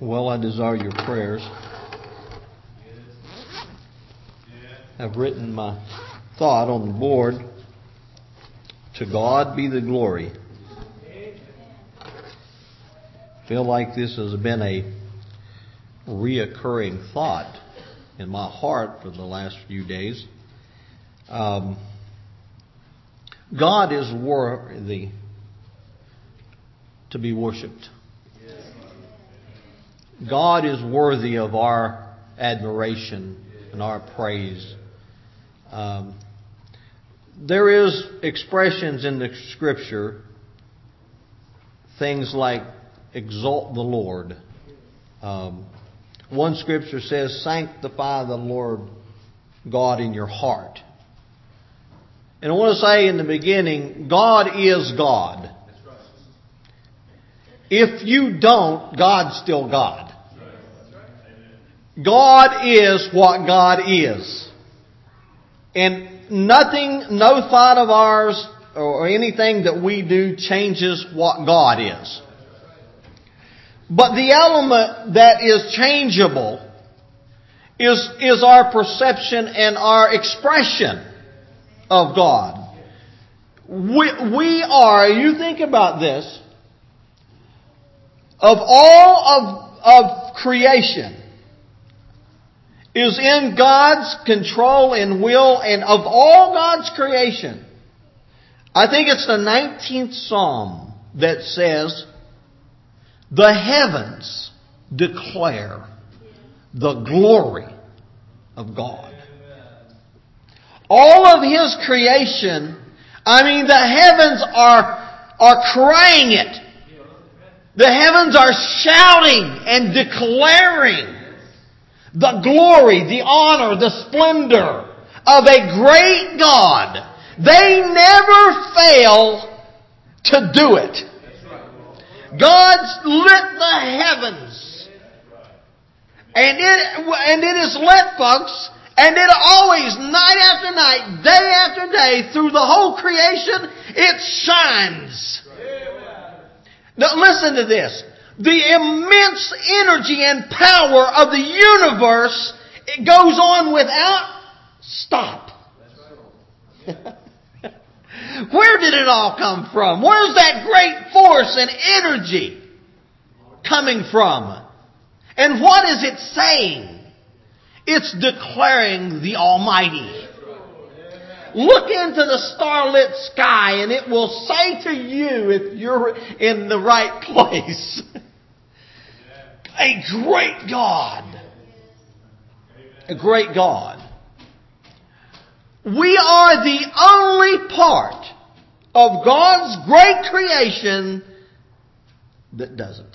Well, I desire your prayers. I've written my thought on the board. To God be the glory. I feel like this has been a reoccurring thought in my heart for the last few days. God is worthy to be worshipped. God is worthy of our admiration and our praise. There is expressions in the Scripture, things like exalt the Lord. One Scripture says, sanctify the Lord God in your heart. And I want to say in the beginning, God is God. If you don't, God's still God. God is what God is. And nothing, no thought of ours or anything that we do changes what God is. But the element that is changeable is our perception and our expression of God. We are, you think about this, of all of creation is in God's control and will, and of all God's creation, I think it's the 19th Psalm that says, the heavens declare the glory of God. All of His creation, the heavens are crying it. The heavens are shouting and declaring the glory, the honor, the splendor of a great God. They never fail to do it. God's lit the heavens. And it is lit, folks. And it always, night after night, day after day, through the whole creation, it shines. Now listen to this. The immense energy and power of the universe, it goes on without stop. Where did it all come from? Where's that great force and energy coming from? And what is it saying? It's declaring the Almighty. Look into the starlit sky and it will say to you, if you're in the right place, a great God. A great God. We are the only part of God's great creation that doesn't.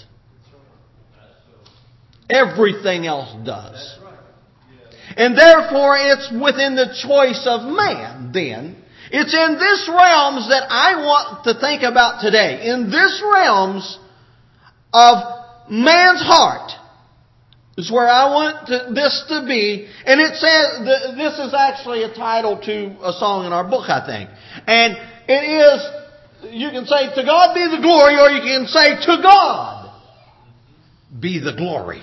Everything else does. And therefore it's within the choice of man then. It's in this realms that I want to think about today. In this realms of man's heart is where I want this to be. And it says, this is actually a title to a song in our book, I think. And it is, you can say, to God be the glory, or you can say, to God be the glory.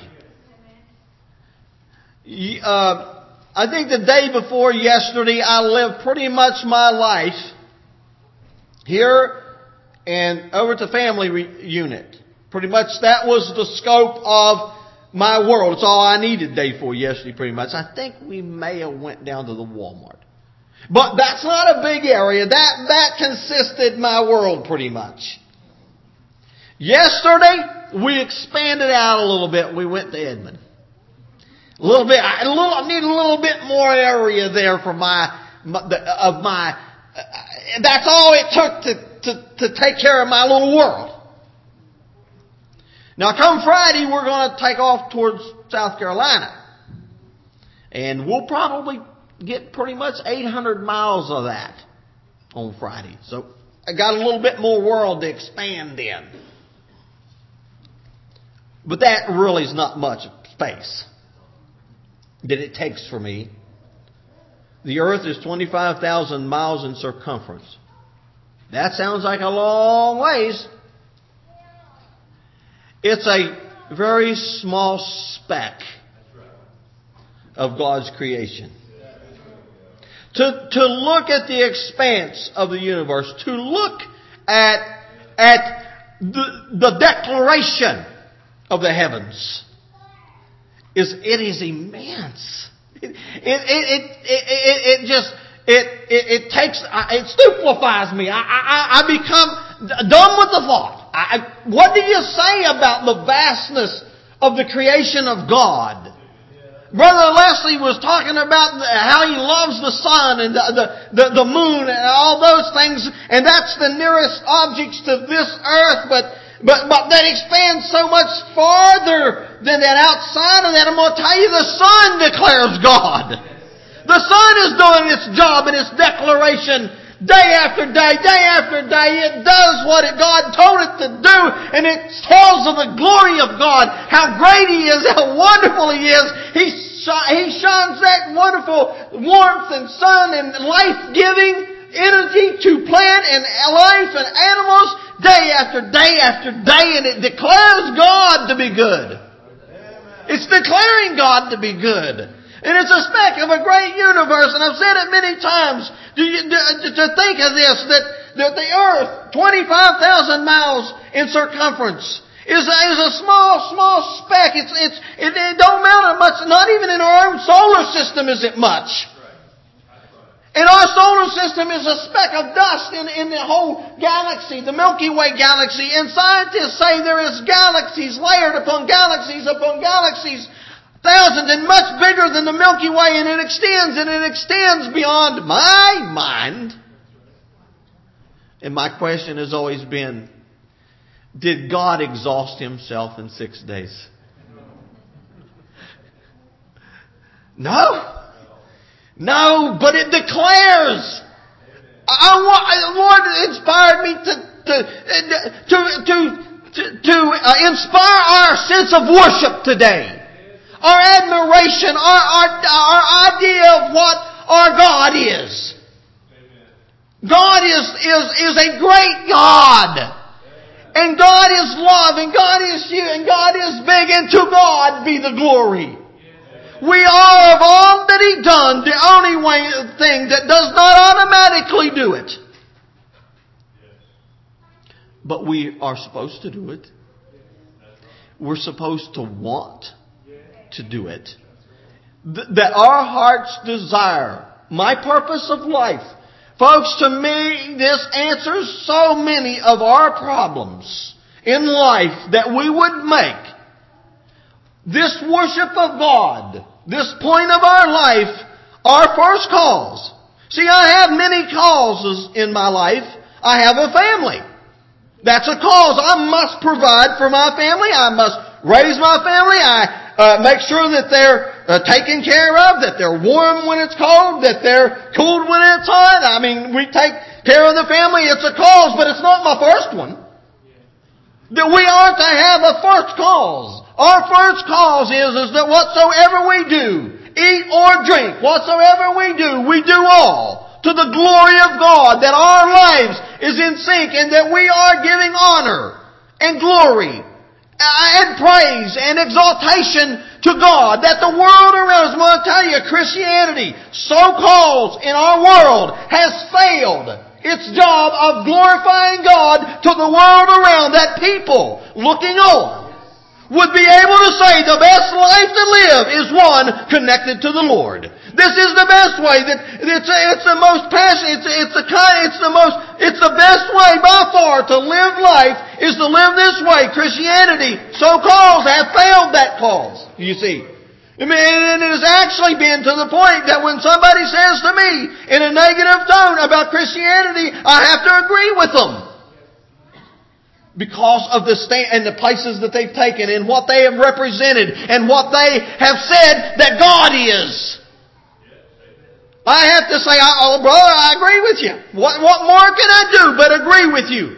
I think the day before yesterday, I lived pretty much my life here and over to family unit. Pretty much that was the scope of my world. It's all I needed day before yesterday, pretty much. I think we may have went down to the Walmart. But that's not a big area. That consisted my world pretty much. Yesterday, we expanded out a little bit. We went to Edmond. I need a little bit more area there for that's all it took to take care of my little world. Now come Friday, we're going to take off towards South Carolina. And we'll probably get pretty much 800 miles of that on Friday. So I got a little bit more world to expand in. But that really is not much space that it takes for me. The earth is 25,000 miles in circumference. That sounds like a long ways. It's a very small speck of God's creation. To look at the expanse of the universe, to look at the declaration of the heavens, it is immense. It stupefies me. I become dumb with the thought. What do you say about the vastness of the creation of God? Brother Leslie was talking about how he loves the sun and the moon and all those things, and that's the nearest objects to this earth, but that expands so much farther than that outside of that. I'm going to tell you, the sun declares God. The sun is doing its job and its declaration day after day, day after day. It does what God told it to do, and it tells of the glory of God, how great He is, how wonderful He is. He shines that wonderful warmth and sun and life-giving energy to plant and life and animals day after day after day, and it declares God to be good. It's declaring God to be good. And it's a speck of a great universe, and I've said it many times, to think of this, that the earth, 25,000 miles in circumference, is a small speck. It don't amount to much. Not even in our own solar system is it much. And our solar system is a speck of dust in the whole galaxy, the Milky Way galaxy. And scientists say there is galaxies layered upon galaxies upon galaxies, thousands and much bigger than the Milky Way, and it extends beyond my mind. And my question has always been, did God exhaust Himself in 6 days? No, but it declares. Lord inspired me to inspire our sense of worship today. Our admiration, our idea of what our God is. God is a great God. And God is love, and God is you, and God is big, and to God be the glory. We are of all that He done, the only thing that does not automatically do it. But we are supposed to do it. We're supposed to want to do it. That our heart's desire, my purpose of life. Folks, to me, this answers so many of our problems in life that we would make. This worship of God, this point of our life, our first cause. See, I have many causes in my life. I have a family. That's a cause. I must provide for my family. I must raise my family. I make sure that they're taken care of, that they're warm when it's cold, that they're cooled when it's hot. I mean, we take care of the family. It's a cause, but it's not my first one. That we are to have a first cause. Our first cause is that whatsoever we do, eat or drink, whatsoever we do all to the glory of God, that our lives is in sync, and that we are giving honor and glory and praise and exaltation to God, that the world around us, I'm going to tell you, Christianity, so-called in our world, has failed its job of glorifying God to the world around, that people looking on would be able to say the best life to live is one connected to the Lord. This is the best way. That it's the most passionate. It's the best way by far to live life is to live this way. Christianity, so-called, have failed that cause. You see. I mean, and it has actually been to the point that when somebody says to me in a negative tone about Christianity, I have to agree with them. Because of the stand and the places that they've taken and what they have represented and what they have said that God is. I have to say, oh brother, I agree with you. What more can I do but agree with you?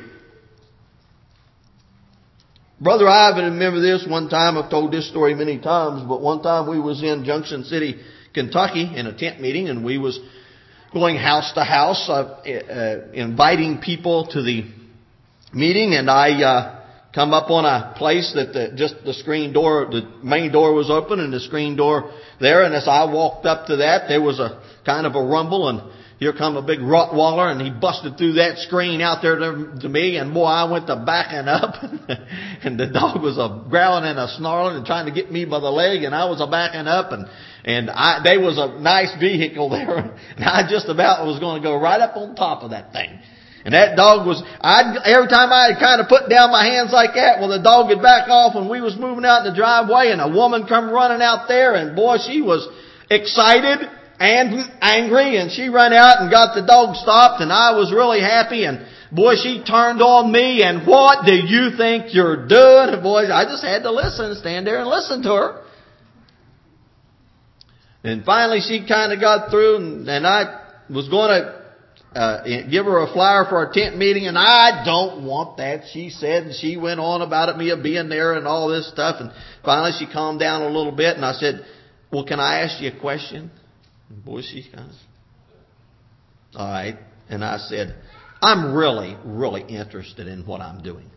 Brother Ivan, remember this one time, I've told this story many times, but one time we was in Junction City, Kentucky in a tent meeting, and we was going house to house, inviting people to the meeting, and I come up on a place that the screen door, the main door was open and the screen door there. And as I walked up to that, there was a kind of a rumble, and here come a big Rottweiler, and he busted through that screen out there to me, and boy, I went to backing up, and the dog was growling and snarling and trying to get me by the leg, and I was backing up, and there was a nice vehicle there, and I just about was going to go right up on top of that thing. And that dog every time I kind of put down my hands like that, well, the dog would back off, and we was moving out in the driveway, and a woman come running out there, and boy, she was excited and angry, and she ran out and got the dog stopped, and I was really happy, and boy, she turned on me, and what do you think you're doing? And boy, I just had to listen, stand there and listen to her. And finally she kind of got through, and I was going to give her a flyer for our tent meeting, and I don't want that, she said, and she went on about it, me being there and all this stuff, and finally she calmed down a little bit, and I said, well, can I ask you a question? And boy, she kind of, all right. And I said, I'm really, really interested in what I'm doing.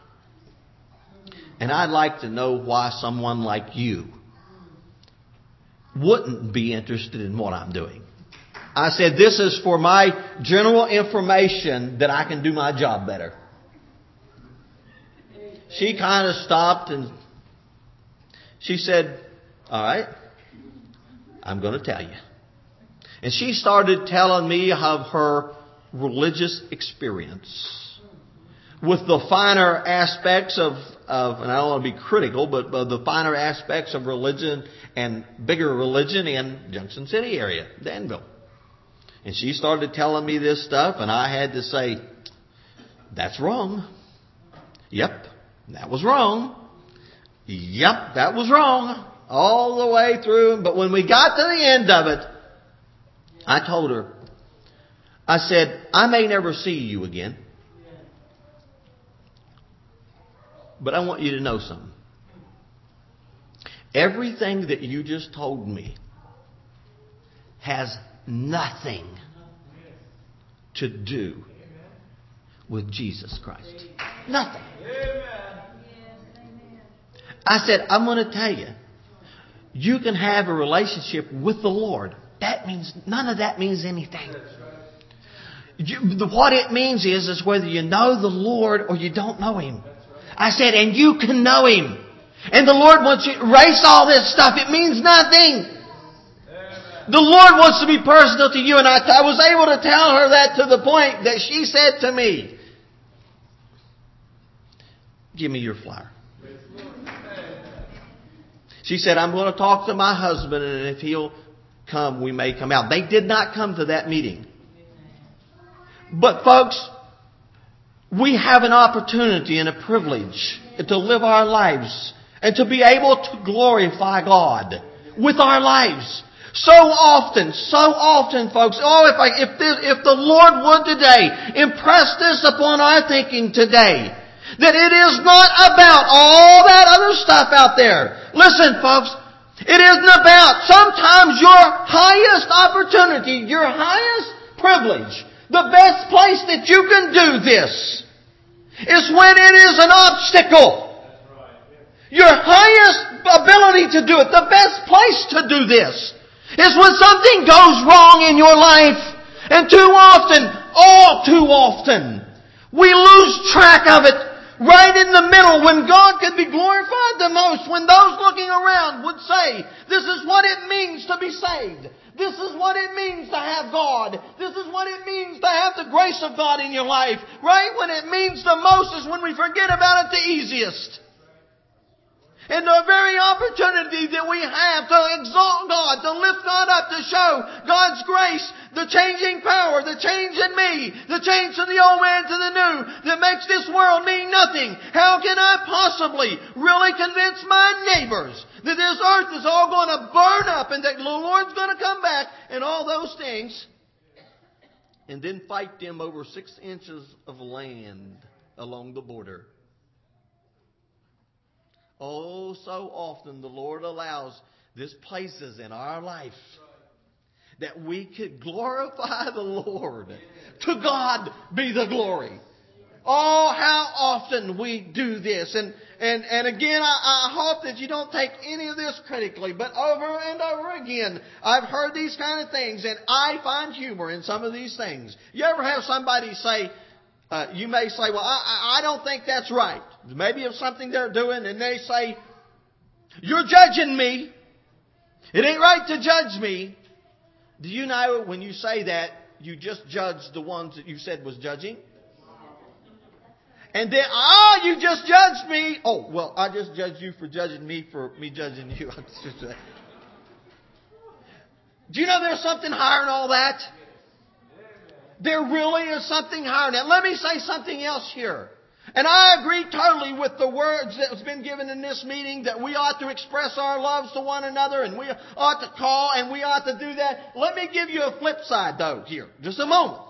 And I'd like to know why someone like you wouldn't be interested in what I'm doing. I said, this is for my general information that I can do my job better. She kind of stopped and she said, all right, I'm going to tell you. And she started telling me of her religious experience with the finer aspects of, and I don't want to be critical, but the finer aspects of religion and bigger religion in Junction City area, Danville. And she started telling me this stuff, and I had to say, that's wrong. Yep, that was wrong. Yep, that was wrong. All the way through. But when we got to the end of it, I told her, I said, I may never see you again, but I want you to know something. Everything that you just told me has nothing to do with Jesus Christ. Nothing. I said, I'm going to tell you, you can have a relationship with the Lord. That means, none of that means anything. What it means is whether you know the Lord or you don't know Him. I said, and you can know Him. And the Lord wants you to erase all this stuff. It means nothing. The Lord wants to be personal to you. And I was able to tell her that to the point that she said to me, give me your flyer. She said, I'm going to talk to my husband, and if he'll come, we may come out. They did not come to that meeting. But folks, we have an opportunity and a privilege to live our lives and to be able to glorify God with our lives. So often, folks, if the Lord would today impress this upon our thinking today, that it is not about all that other stuff out there. Listen, folks, it isn't about sometimes your highest opportunity, your highest privilege, the best place that you can do this is when it is an obstacle. Your highest ability to do it, the best place to do this is when something goes wrong in your life. And too often, all too often, we lose track of it right in the middle when God could be glorified the most, when those looking around would say, this is what it means to be saved. This is what it means to have God. This is what it means to have the grace of God in your life. Right when it means the most is when we forget about it the easiest. And the very opportunity that we have to exalt God, to lift God up, to show God's grace, the changing power, the change in me, the change from the old man to the new, that makes this world mean nothing. How can I possibly really convince my neighbors that this earth is all going to burn up and that the Lord's going to come back and all those things, and then fight them over 6 inches of land along the border? Oh, so often the Lord allows these places in our life that we could glorify the Lord. To God be the glory. Oh, how often we do this. And again, I hope that you don't take any of this critically, but over and over again, I've heard these kind of things, and I find humor in some of these things. You ever have somebody say, you may say, well, I don't think that's right. Maybe it's something they're doing, and they say, you're judging me. It ain't right to judge me. Do you know when you say that, you just judge the ones that you said was judging? And then, you just judged me. Oh, well, I just judged you for judging me for me judging you. Do you know there's something higher than all that? There really is something higher than that. Let me say something else here. And I agree totally with the words that has been given in this meeting that we ought to express our loves to one another and we ought to call and we ought to do that. Let me give you a flip side though here. Just a moment.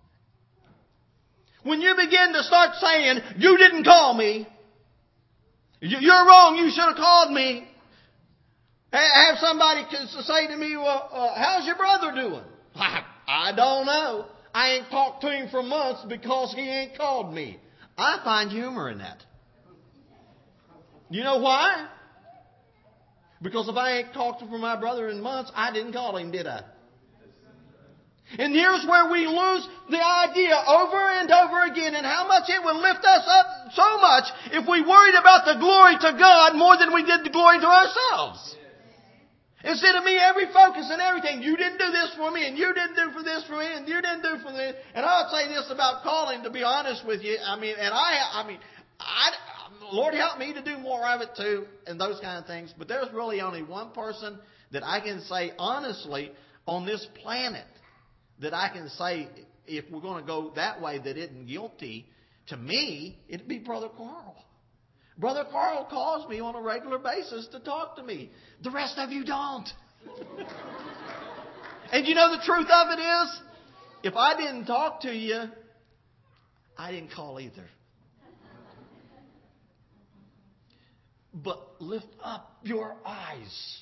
When you begin to start saying, you didn't call me. You're wrong. You should have called me. Have somebody say to me, well, how's your brother doing? I don't know. I ain't talked to him for months because he ain't called me. I find humor in that. You know why? Because if I ain't talked to my brother in months, I didn't call him, did I? And here's where we lose the idea over and over again, and how much it would lift us up so much if we worried about the glory to God more than we did the glory to ourselves. Instead of me every focus and everything, you didn't do this for me, and you didn't do for this for me, and you didn't do for me. And I'll say this about calling, to be honest with you. Lord help me to do more of it too, and those kind of things. But there's really only one person that I can say honestly on this planet that I can say, if we're going to go that way, that isn't guilty. To me, it'd be Brother Carl. Brother Carl calls me on a regular basis to talk to me. The rest of you don't. And you know the truth of it is, if I didn't talk to you, I didn't call either. But lift up your eyes.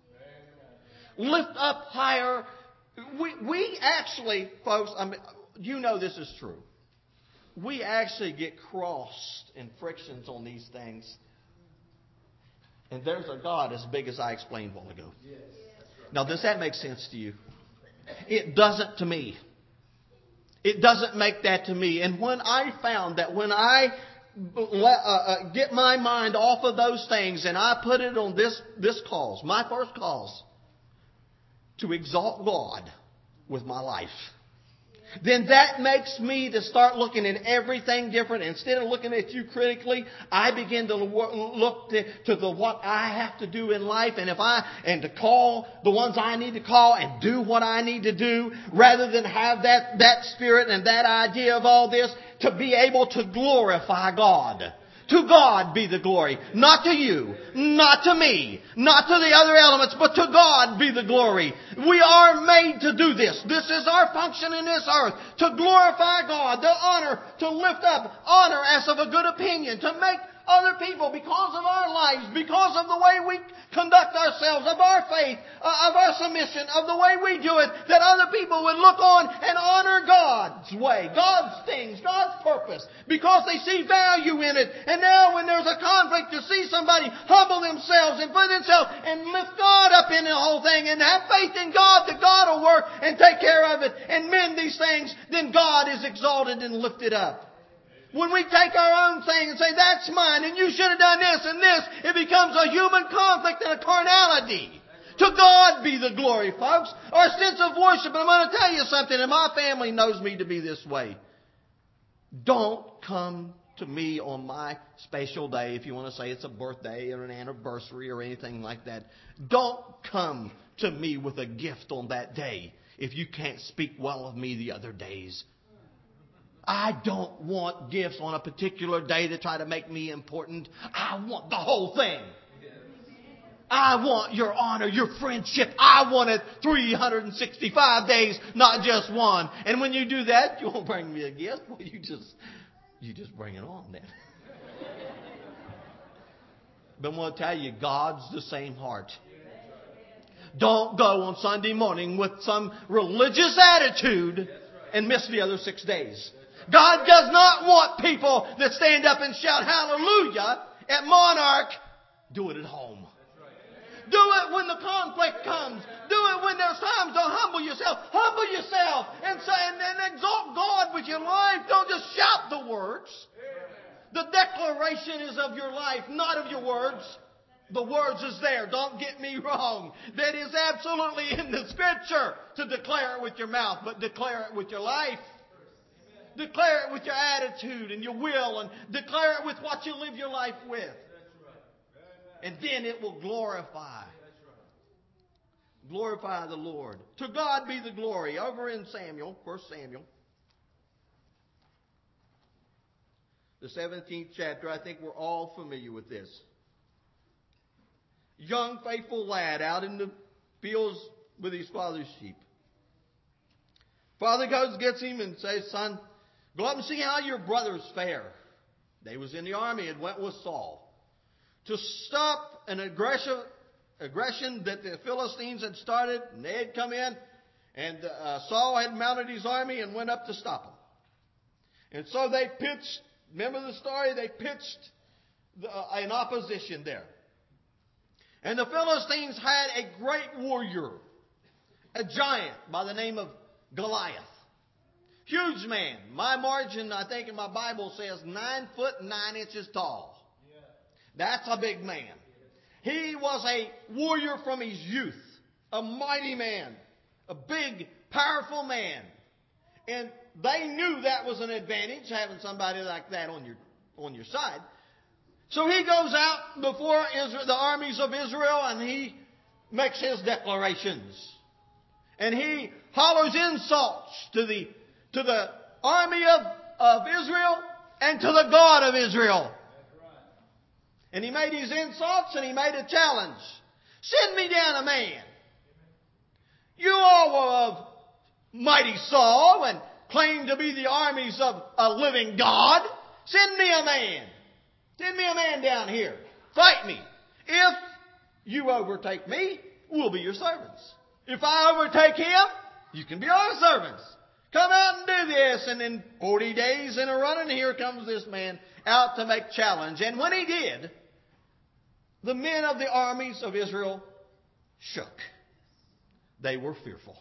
Lift up higher. We actually, folks, you know this is true. We actually get crossed in frictions on these things. And there's a God as big as I explained a while ago. Now, does that make sense to you? It doesn't to me. It doesn't make that to me. And when I found that when I get my mind off of those things and I put it on this cause, my first cause, to exalt God with my life, then that makes me to start looking at everything different. Instead of looking at you critically, I begin to look to what I have to do in life, and to call the ones I need to call and do what I need to do, rather than have that spirit and that idea of all this, to be able to glorify God. To God be the glory. Not to you. Not to me. Not to the other elements. But to God be the glory. We are made to do this. This is our function in this earth. To glorify God. To honor. To lift up. Honor as of a good opinion. To make other people, because of our lives, because of the way we conduct ourselves, of our faith, of our submission, of the way we do it, that other people would look on and honor God's way, God's things, God's purpose, because they see value in it. And now when there's a conflict, to see somebody humble themselves and put themselves and lift God up in the whole thing and have faith in God that God will work and take care of it and mend these things, then God is exalted and lifted up. When we take our own thing and say, that's mine, and you should have done this and this, it becomes a human conflict and a carnality. To God be the glory, folks. Our sense of worship. And I'm going to tell you something, and my family knows me to be this way. Don't come to me on my special day, if you want to say it's a birthday or an anniversary or anything like that. Don't come to me with a gift on that day if you can't speak well of me the other days. I don't want gifts on a particular day to try to make me important. I want the whole thing. I want your honor, your friendship. I want it 365 days, not just one. And when you do that, you won't bring me a gift. Well, you just bring it on then. But I'm going to tell you, God's the same heart. Don't go on Sunday morning with some religious attitude and miss the other 6 days. God does not want people that stand up and shout hallelujah at Monarch. Do it at home. Do it when the conflict comes. Do it when there's times to humble yourself. Humble yourself and say and exalt God with your life. Don't just shout the words. The declaration is of your life, not of your words. The words is there. Don't get me wrong. That is absolutely in the Scripture to declare it with your mouth, but declare it with your life. Declare it with your attitude and your will, and declare it with what you live your life with. And then it will glorify. Glorify the Lord. To God be the glory. Over in Samuel, 1 Samuel, the 17th chapter, I think we're all familiar with this. Young, faithful lad out in the fields with his father's sheep. Father goes, gets him and says, son, go up and see how your brothers fare. They was in the army and went with Saul to stop an aggression that the Philistines had started. And they had come in, and Saul had mounted his army and went up to stop them. And so they pitched, remember the story? They pitched an opposition there. And the Philistines had a great warrior, a giant by the name of Goliath. Huge man. My margin, I think in my Bible says 9 foot 9 inches tall. That's a big man. He was a warrior from his youth. A mighty man. A big, powerful man. And they knew that was an advantage, having somebody like that on your side. So he goes out before the armies of Israel and he makes his declarations. And he hollers insults to the army of Israel and to the God of Israel. And he made his insults and he made a challenge. Send me down a man. You all were of mighty Saul and claim to be the armies of a living God. Send me a man. Send me a man down here. Fight me. If you overtake me, we'll be your servants. If I overtake him, you can be our servants. Come out and do this. And in 40 days in a running, here comes this man out to make challenge. And when he did, the men of the armies of Israel shook. They were fearful.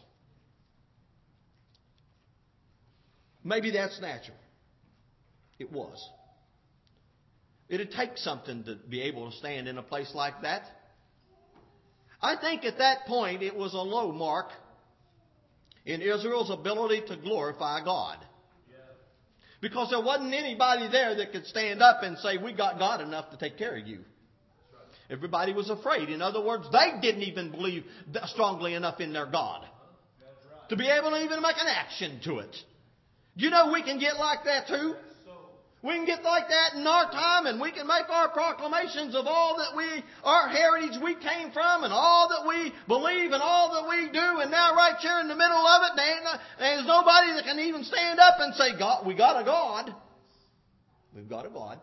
Maybe that's natural. It was. It'd take something to be able to stand in a place like that. I think at that point it was a low mark in Israel's ability to glorify God. Because there wasn't anybody there that could stand up and say, we got God enough to take care of you. Everybody was afraid. In other words, they didn't even believe strongly enough in their God to be able to even make an action to it. You know we can get like that too. We can get like that in our time and we can make our proclamations of all that our heritage we came from and all that we believe and all that we do. And now right here in the middle of it, there's nobody that can even stand up and say, God, we got a God. We've got a God.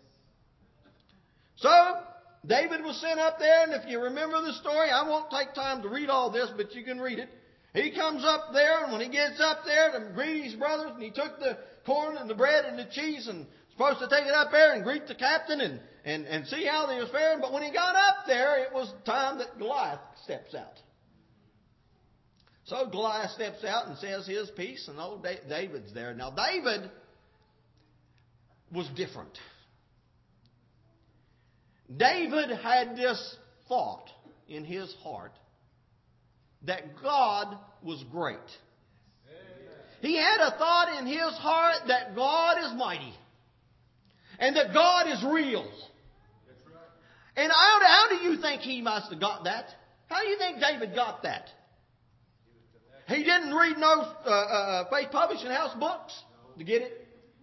So David was sent up there, and if you remember the story, I won't take time to read all this, but you can read it. He comes up there, and when he gets up there to greet his brothers, and he took the corn and the bread and the cheese and supposed to take it up there and greet the captain and see how they was faring. But when he got up there, it was time that Goliath steps out. So Goliath steps out and says his piece, and old David's there. Now David was different. David had this thought in his heart that God was great. He had a thought in his heart that God is mighty and that God is real. And how do you think he must have got that? How do you think David got that? He didn't read no Faith Publishing House books to get it.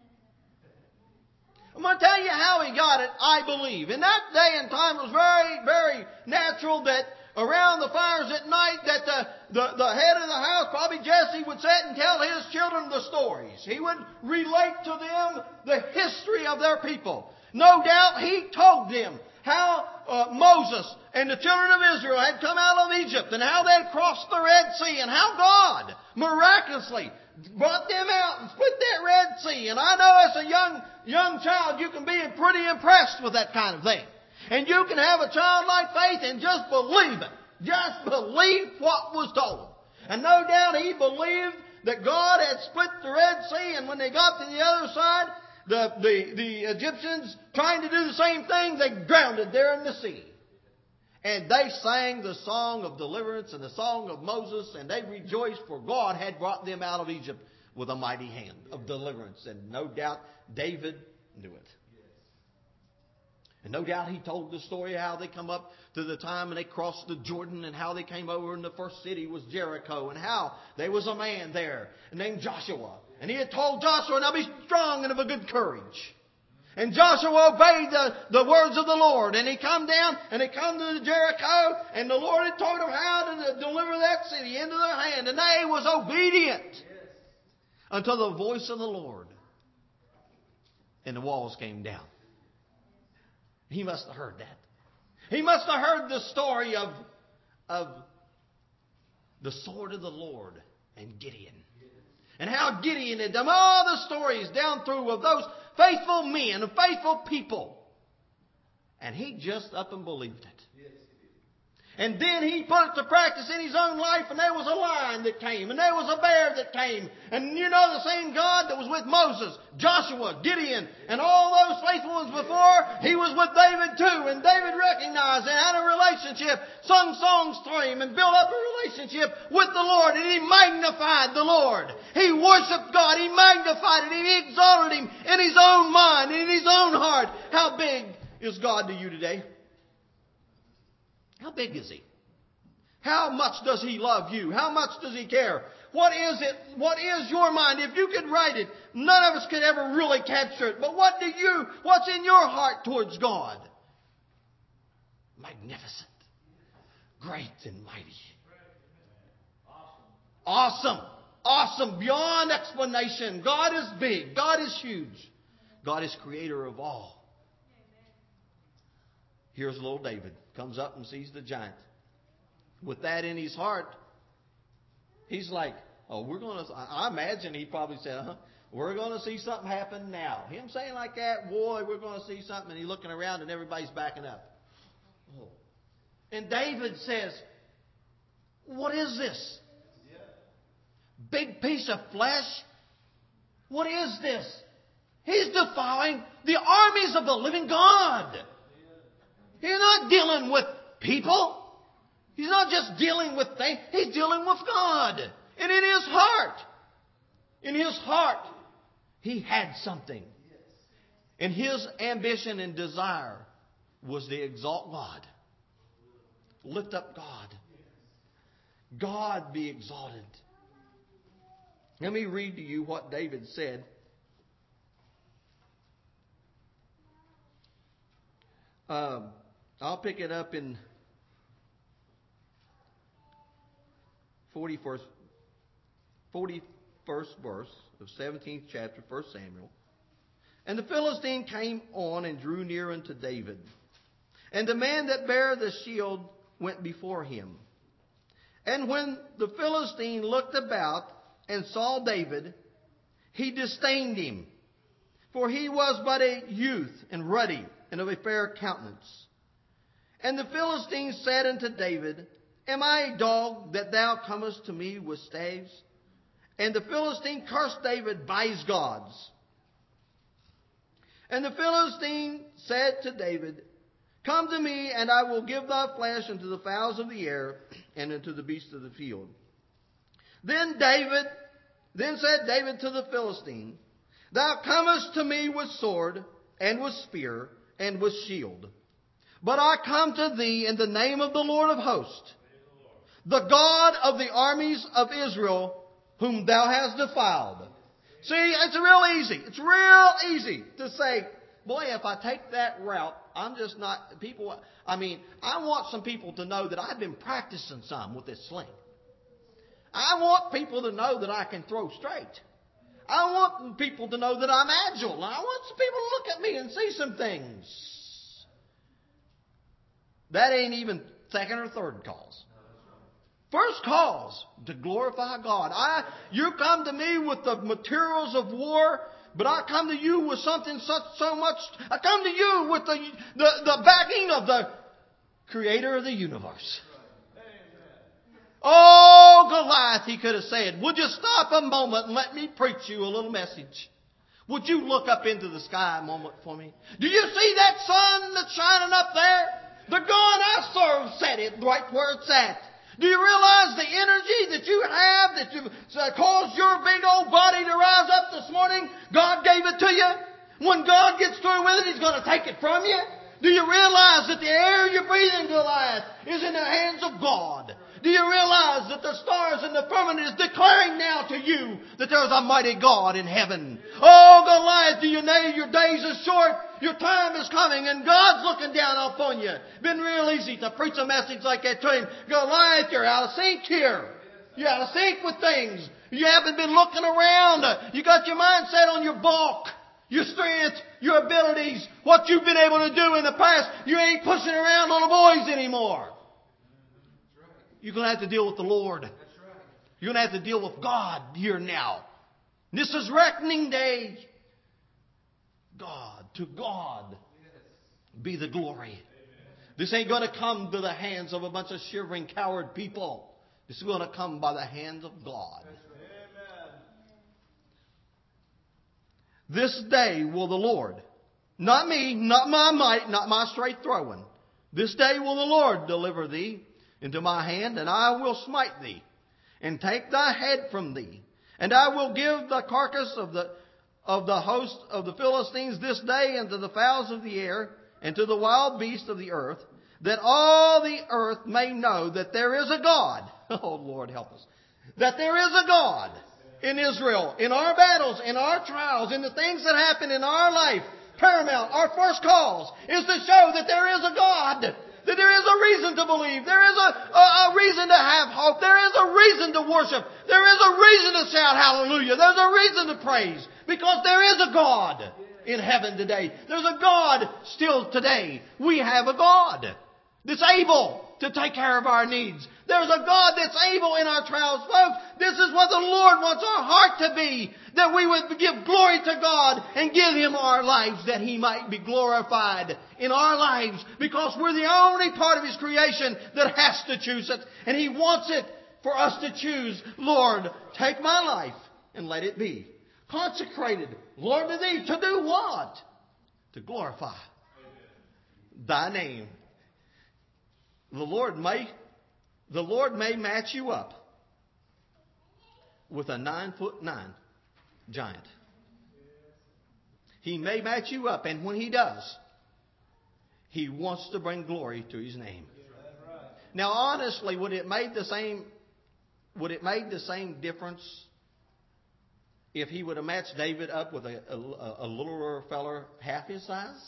I'm going to tell you how he got it, I believe. In that day and time, it was very, very natural that around the fires at night that the head of the house, probably Jesse, would sit and tell his children the stories. He would relate to them the history of their people. No doubt he told them how Moses and the children of Israel had come out of Egypt, and how they had crossed the Red Sea, and how God miraculously brought them out and split that Red Sea. And I know as a young child you can be pretty impressed with that kind of thing. And you can have a childlike faith and just believe it. Just believe what was told. And no doubt he believed that God had split the Red Sea, and when they got to the other side, the Egyptians trying to do the same thing, they drowned there in the sea. And they sang the song of deliverance and the song of Moses, and they rejoiced, for God had brought them out of Egypt with a mighty hand of deliverance. And no doubt David knew it. And no doubt he told the story how they come up to the time and they crossed the Jordan, and how they came over, and the first city was Jericho, and how there was a man there named Joshua. And he had told Joshua, now be strong and of a good courage. And Joshua obeyed the words of the Lord. And he come down and he come to Jericho, and the Lord had told him how to deliver that city into their hand. And they was obedient until the voice of the Lord. And the walls came down. He must have heard that. He must have heard the story of the sword of the Lord and Gideon. And how Gideon had done all the stories down through of those faithful men and faithful people. And he just up and believed it. And then he put it to practice in his own life, and there was a lion that came, and there was a bear that came. And you know, the same God that was with Moses, Joshua, Gideon, and all those faithful ones before, he was with David too. And David recognized and had a relationship, sung songs to him, and built up a relationship with the Lord. And he magnified the Lord. He worshiped God. He magnified it. He exalted him in his own mind and in his own heart. How big is God to you today? How big is He? How much does He love you? How much does He care? What is it? What is your mind? If you could write it, none of us could ever really capture it. But what's in your heart towards God? Magnificent. Great and mighty. Awesome. Awesome. Beyond explanation. God is big. God is huge. God is creator of all. Here's little David. Comes up and sees the giant. With that in his heart, he's like, I imagine he probably said, we're going to see something happen now. Him saying like that, boy, we're going to see something. And he's looking around and everybody's backing up. Oh. And David says, what is this? Big piece of flesh? What is this? He's defying the armies of the living God. He's not dealing with people. He's not just dealing with things. He's dealing with God. And in his heart, he had something. And his ambition and desire was to exalt God. Lift up God. God be exalted. Let me read to you what David said. I'll pick it up in 41st verse of 17th chapter, 1 Samuel. And the Philistine came on and drew near unto David. And the man that bare the shield went before him. And when the Philistine looked about and saw David, he disdained him. For he was but a youth and ruddy and of a fair countenance. And the Philistine said unto David, Am I a dog that thou comest to me with staves? And the Philistine cursed David by his gods. And the Philistine said to David, Come to me, and I will give thy flesh unto the fowls of the air, and unto the beasts of the field. Then said David to the Philistine, Thou comest to me with sword, and with spear, and with shield. But I come to thee in the name of the Lord of hosts, the God of the armies of Israel, whom thou hast defiled. See, it's real easy. It's real easy to say, boy, if I take that route, I'm just not, I want some people to know that I've been practicing some with this sling. I want people to know that I can throw straight. I want people to know that I'm agile. I want some people to look at me and see some things. That ain't even second or third cause. First cause, to glorify God. You come to me with the materials of war, but I come to you with something so much. I come to you with the backing of the Creator of the universe. Oh, Goliath, he could have said, would you stop a moment and let me preach you a little message? Would you look up into the sky a moment for me? Do you see that sun that's shining up there? The God I serve set it right where it's at. Do you realize the energy that you have, that you caused your big old body to rise up this morning? God gave it to you. When God gets through with it, He's going to take it from you. Do you realize that the air you breathe in, Goliath, is in the hands of God? Do you realize that the stars in the firmament is declaring now to you that there's a mighty God in heaven? Oh, Goliath, do you know your days are short? Your time is coming and God's looking down upon you. Been real easy to preach a message like that to him. Goliath, you're out of sync here. You're out of sync with things. You haven't been looking around. You got your mind set on your bulk, your strength, your abilities, what you've been able to do in the past. You ain't pushing around little boys anymore. You're going to have to deal with the Lord. You're going to have to deal with God here now. This is reckoning day. To God be the glory. This ain't going to come to the hands of a bunch of shivering, coward people. This is going to come by the hands of God. This day will the Lord, not me, not my might, not my straight throwing. This day will the Lord deliver thee into my hand, and I will smite thee, and take thy head from thee. And I will give the carcass of the host of the Philistines this day unto the fowls of the air, and to the wild beasts of the earth, that all the earth may know that there is a God. Oh, Lord, help us. That there is a God in Israel, in our battles, in our trials, in the things that happen in our life. Paramount, our first cause, is to show that there is a God. That there is a reason to believe. There is a reason to have hope. There is a reason to worship. There is a reason to shout hallelujah. There's a reason to praise. Because there is a God in heaven today. There's a God still today. We have a God that's able to take care of our needs. There's a God that's able in our trials. Folks, this is what the Lord wants our heart to be. That we would give glory to God and give Him our lives, that He might be glorified in our lives. Because we're the only part of His creation that has to choose it. And He wants it for us to choose. Lord, take my life and let it be consecrated, Lord, to Thee. To do what? To glorify Thy name. The Lord may match you up with a 9'9" giant. He may match you up, and when He does, He wants to bring glory to His name. Now, honestly, would it make the same difference if He would have matched David up with a littler feller half his size?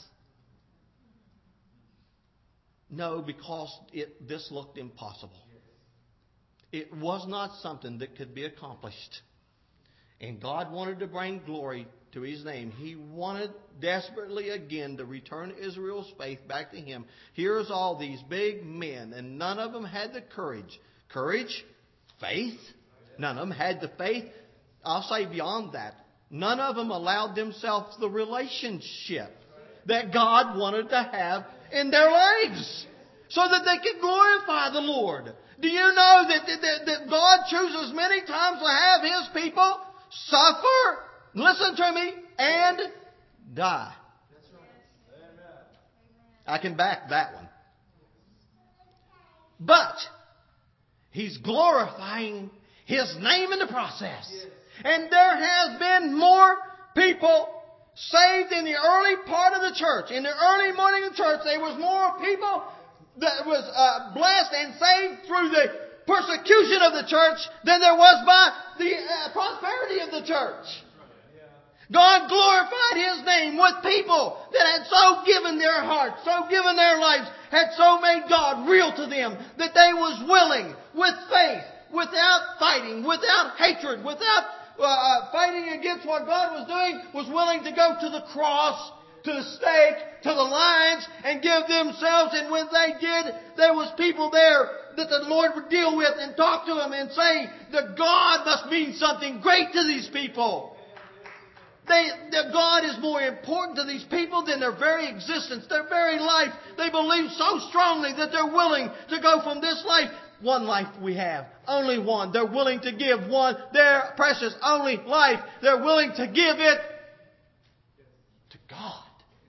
No, because this looked impossible. It was not something that could be accomplished. And God wanted to bring glory to His name. He wanted desperately again to return Israel's faith back to Him. Here's all these big men, and none of them had the courage. Courage? Faith? None of them had the faith. I'll say beyond that. None of them allowed themselves the relationship that God wanted to have in their lives, so that they could glorify the Lord. Do you know that God chooses many times to have His people suffer, listen to me, and die? I can back that one. But He's glorifying His name in the process. And there has been more people saved in the early part of the church. In the early morning of the church, there was more people that was blessed and saved through the persecution of the church than there was by the prosperity of the church. God glorified His name with people that had so given their hearts, so given their lives, had so made God real to them that they was willing, with faith, without fighting, without hatred, without fighting against what God was doing, was willing to go to the cross to the stake, to the lions, and give themselves. And when they did, there was people there that the Lord would deal with and talk to them and say that God must mean something great to these people. That God is more important to these people than their very existence, their very life. They believe so strongly that they're willing to go from this life. One life we have. Only one. They're willing to give one. Their precious only life. They're willing to give it to God.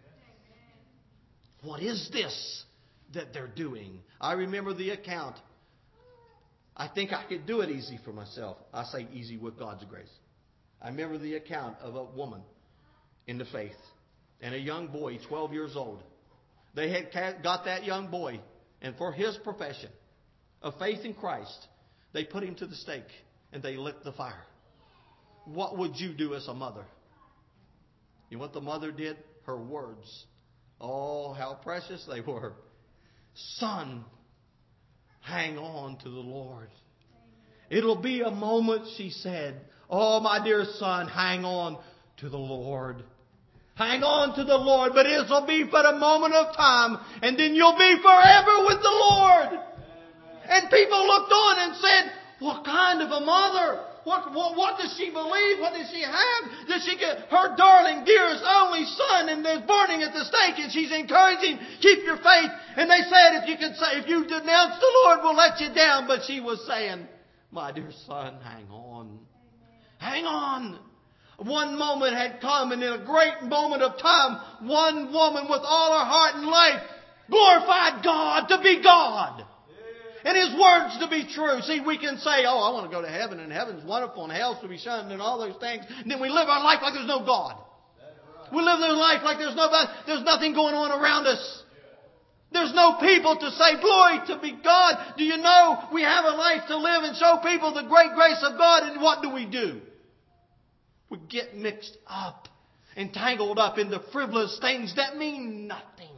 What is this that they're doing? I remember the account. I think I could do it easy for myself. I say easy with God's grace. I remember the account of a woman in the faith and a young boy, 12 years old. They had got that young boy, and for his profession of faith in Christ, they put him to the stake and they lit the fire. What would you do as a mother? You know what the mother did? Her words. Oh, how precious they were. Son, hang on to the Lord. It'll be a moment, she said. Oh, my dear son, hang on to the Lord. Hang on to the Lord, but it'll be but a moment of time, and then you'll be forever with the Lord. And people looked on and said, what kind of a mother? What does she believe? What does she have? Does she get her darling, dearest, only son, and there's burning at the stake, and she's encouraging, keep your faith. And they said, if you denounce the Lord, we'll let you down. But she was saying, my dear son, hang on. Hang on. One moment had come, and in a great moment of time, one woman with all her heart and life glorified God to be God. And His words to be true. See, we can say, oh, I want to go to heaven, and heaven's wonderful, and hell's to be shunned, and all those things. And then we live our life like there's no God. We live our life like there's nothing going on around us. There's no people to say glory to be God. Do you know we have a life to live and show people the great grace of God, and what do? We get mixed up and tangled up into frivolous things that mean nothing.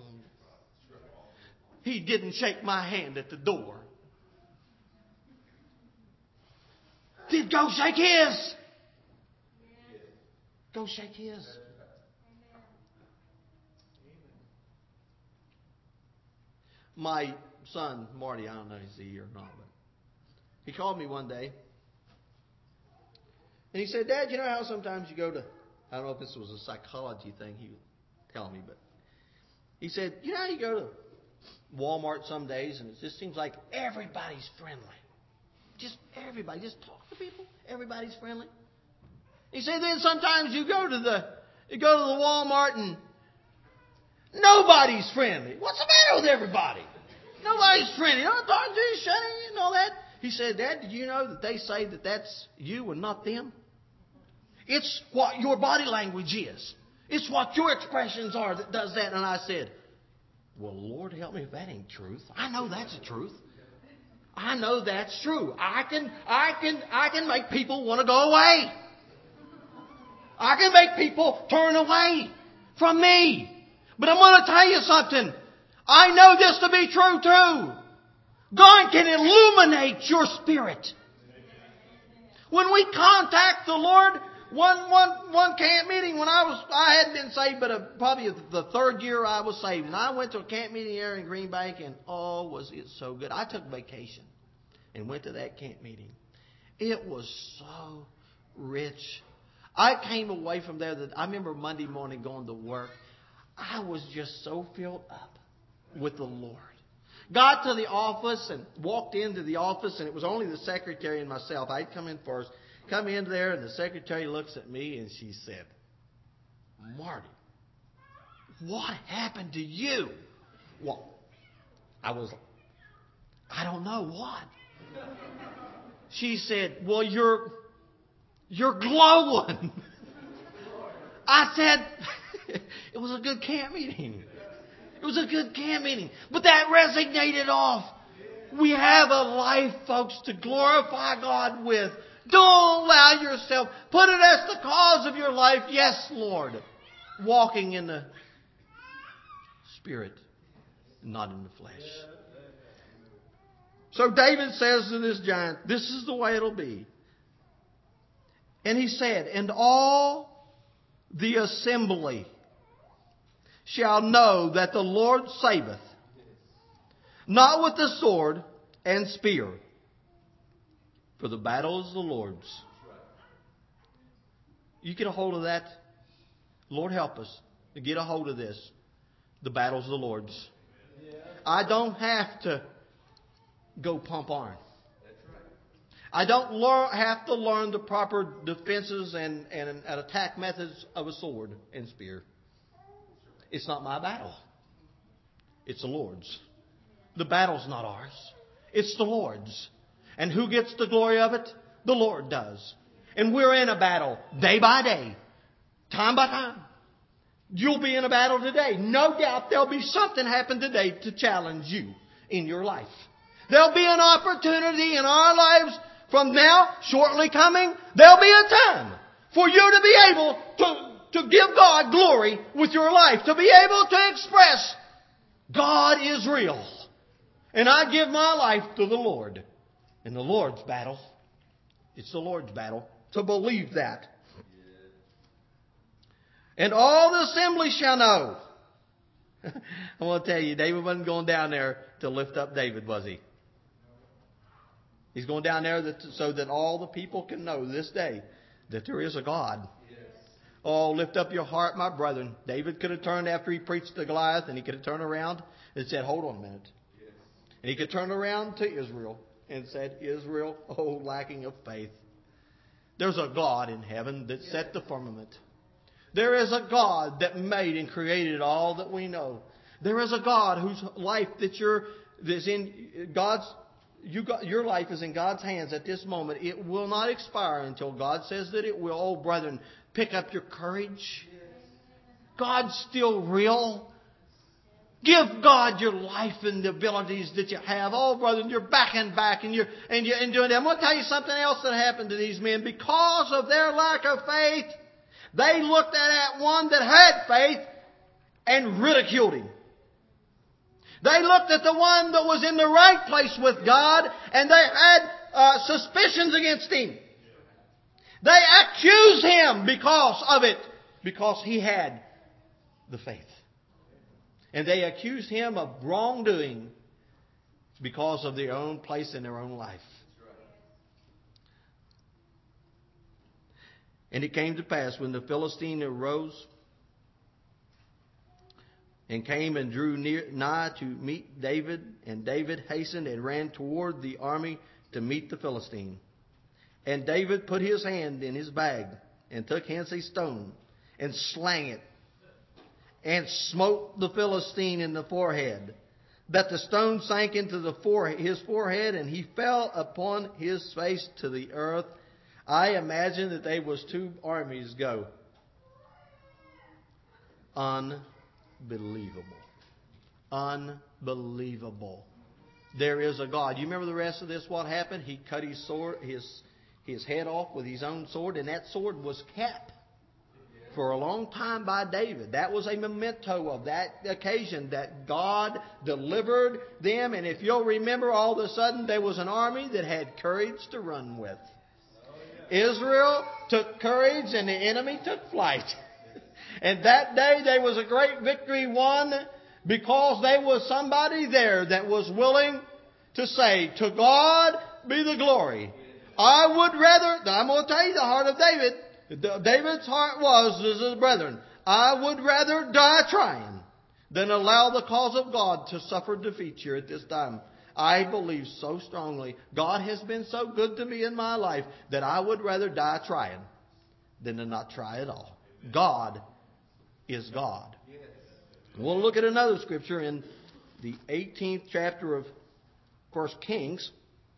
He didn't shake my hand at the door. Did go shake his. Go shake his. My son, Marty, I don't know if he's here or not, but he called me one day. And he said, Dad, you know how sometimes you go to, I don't know if this was a psychology thing he was telling me, but he said, you know how you go to Walmart some days and it just seems like everybody's friendly. Just everybody. Just talk to people. Everybody's friendly. He said, then sometimes you go to the Walmart and nobody's friendly. What's the matter with everybody? Nobody's friendly. Don't talk to you, shut it, and all that. He said, Dad, did you know that they say that that's you and not them? It's what your body language is. It's what your expressions are that does that. And I said, well, Lord, help me if that ain't truth. I know that's the truth. I know that's true. I can make people want to go away. I can make people turn away from me. But I'm going to tell you something. I know this to be true too. God can illuminate your spirit. When we contact the Lord, one camp meeting when I hadn't been saved, but probably the third year I was saved, and I went to a camp meeting there in Green Bank, and oh, was it so good! I took vacation and went to that camp meeting. It was so rich. I came away from there that I remember Monday morning going to work. I was just so filled up with the Lord. Got to the office and walked into the office, and it was only the secretary and myself. I'd come in first. Come in there, and the secretary looks at me, and she said, Marty, what happened to you? Well, I don't know what. She said, well, you're glowing. I said, it was a good camp meeting. It was a good camp meeting. But that resonated off. We have a life, folks, to glorify God with. Don't allow yourself. Put it as the cause of your life. Yes, Lord. Walking in the Spirit, not in the flesh. So David says to this giant, this is the way it'll be. And he said, and all the assembly shall know that the Lord saveth, not with the sword and spear, for the battle is the Lord's. You get a hold of that. Lord, help us to get a hold of this. The battle's the Lord's. I don't have to go pump iron. I don't have to learn the proper defenses and attack methods of a sword and spear. It's not my battle. It's the Lord's. The battle's not ours. It's the Lord's. And who gets the glory of it? The Lord does. And we're in a battle day by day, time by time. You'll be in a battle today. No doubt there'll be something happen today to challenge you in your life. There'll be an opportunity in our lives from now, shortly coming. There'll be a time for you to be able to give God glory with your life. To be able to express God is real. And I give my life to the Lord. In the Lord's battle. It's the Lord's battle. To believe that. And all the assembly shall know. I want to tell you, David wasn't going down there to lift up David, was he? He's going down there so that all the people can know this day that there is a God. Oh, lift up your heart, my brethren. David could have turned after he preached to Goliath, and he could have turned around and said, hold on a minute. And he could turn around to Israel and said, Israel, oh, lacking of faith. There's a God in heaven that set the firmament. There is a God that made and created all that we know. There is a God whose life that's in God's. Your life is in God's hands at this moment. It will not expire until God says that it will. Oh, brethren, pick up your courage. God's still real. Give God your life and the abilities that you have. Oh, brethren, you're backing back and you're doing that. I'm going to tell you something else that happened to these men. Because of their lack of faith, they looked at one that had faith and ridiculed him. They looked at the one that was in the right place with God and they had suspicions against him. They accused him because of it. Because he had the faith. And they accused him of wrongdoing because of their own place in their own life. And it came to pass when the Philistine arose and came and drew nigh to meet David, and David hastened and ran toward the army to meet the Philistine. And David put his hand in his bag and took hence a stone and slang it and smote the Philistine in the forehead, that the stone sank into his forehead, and he fell upon his face to the earth. I imagine that they was two armies go. Unbelievable. Unbelievable. There is a God. You remember the rest of this? What happened? He cut his sword, his head off with his own sword, and that sword was kept for a long time by David. That was a memento of that occasion that God delivered them. And if you'll remember, all of a sudden there was an army that had courage to run with. Israel took courage and the enemy took flight. And that day there was a great victory won because there was somebody there that was willing to say, to God be the glory. I'm going to tell you the heart of David. David's heart was, brethren, I would rather die trying than allow the cause of God to suffer defeat here at this time. I believe so strongly. God has been so good to me in my life that I would rather die trying than to not try at all. God is God. We'll look at another scripture in the 18th chapter of 1 Kings.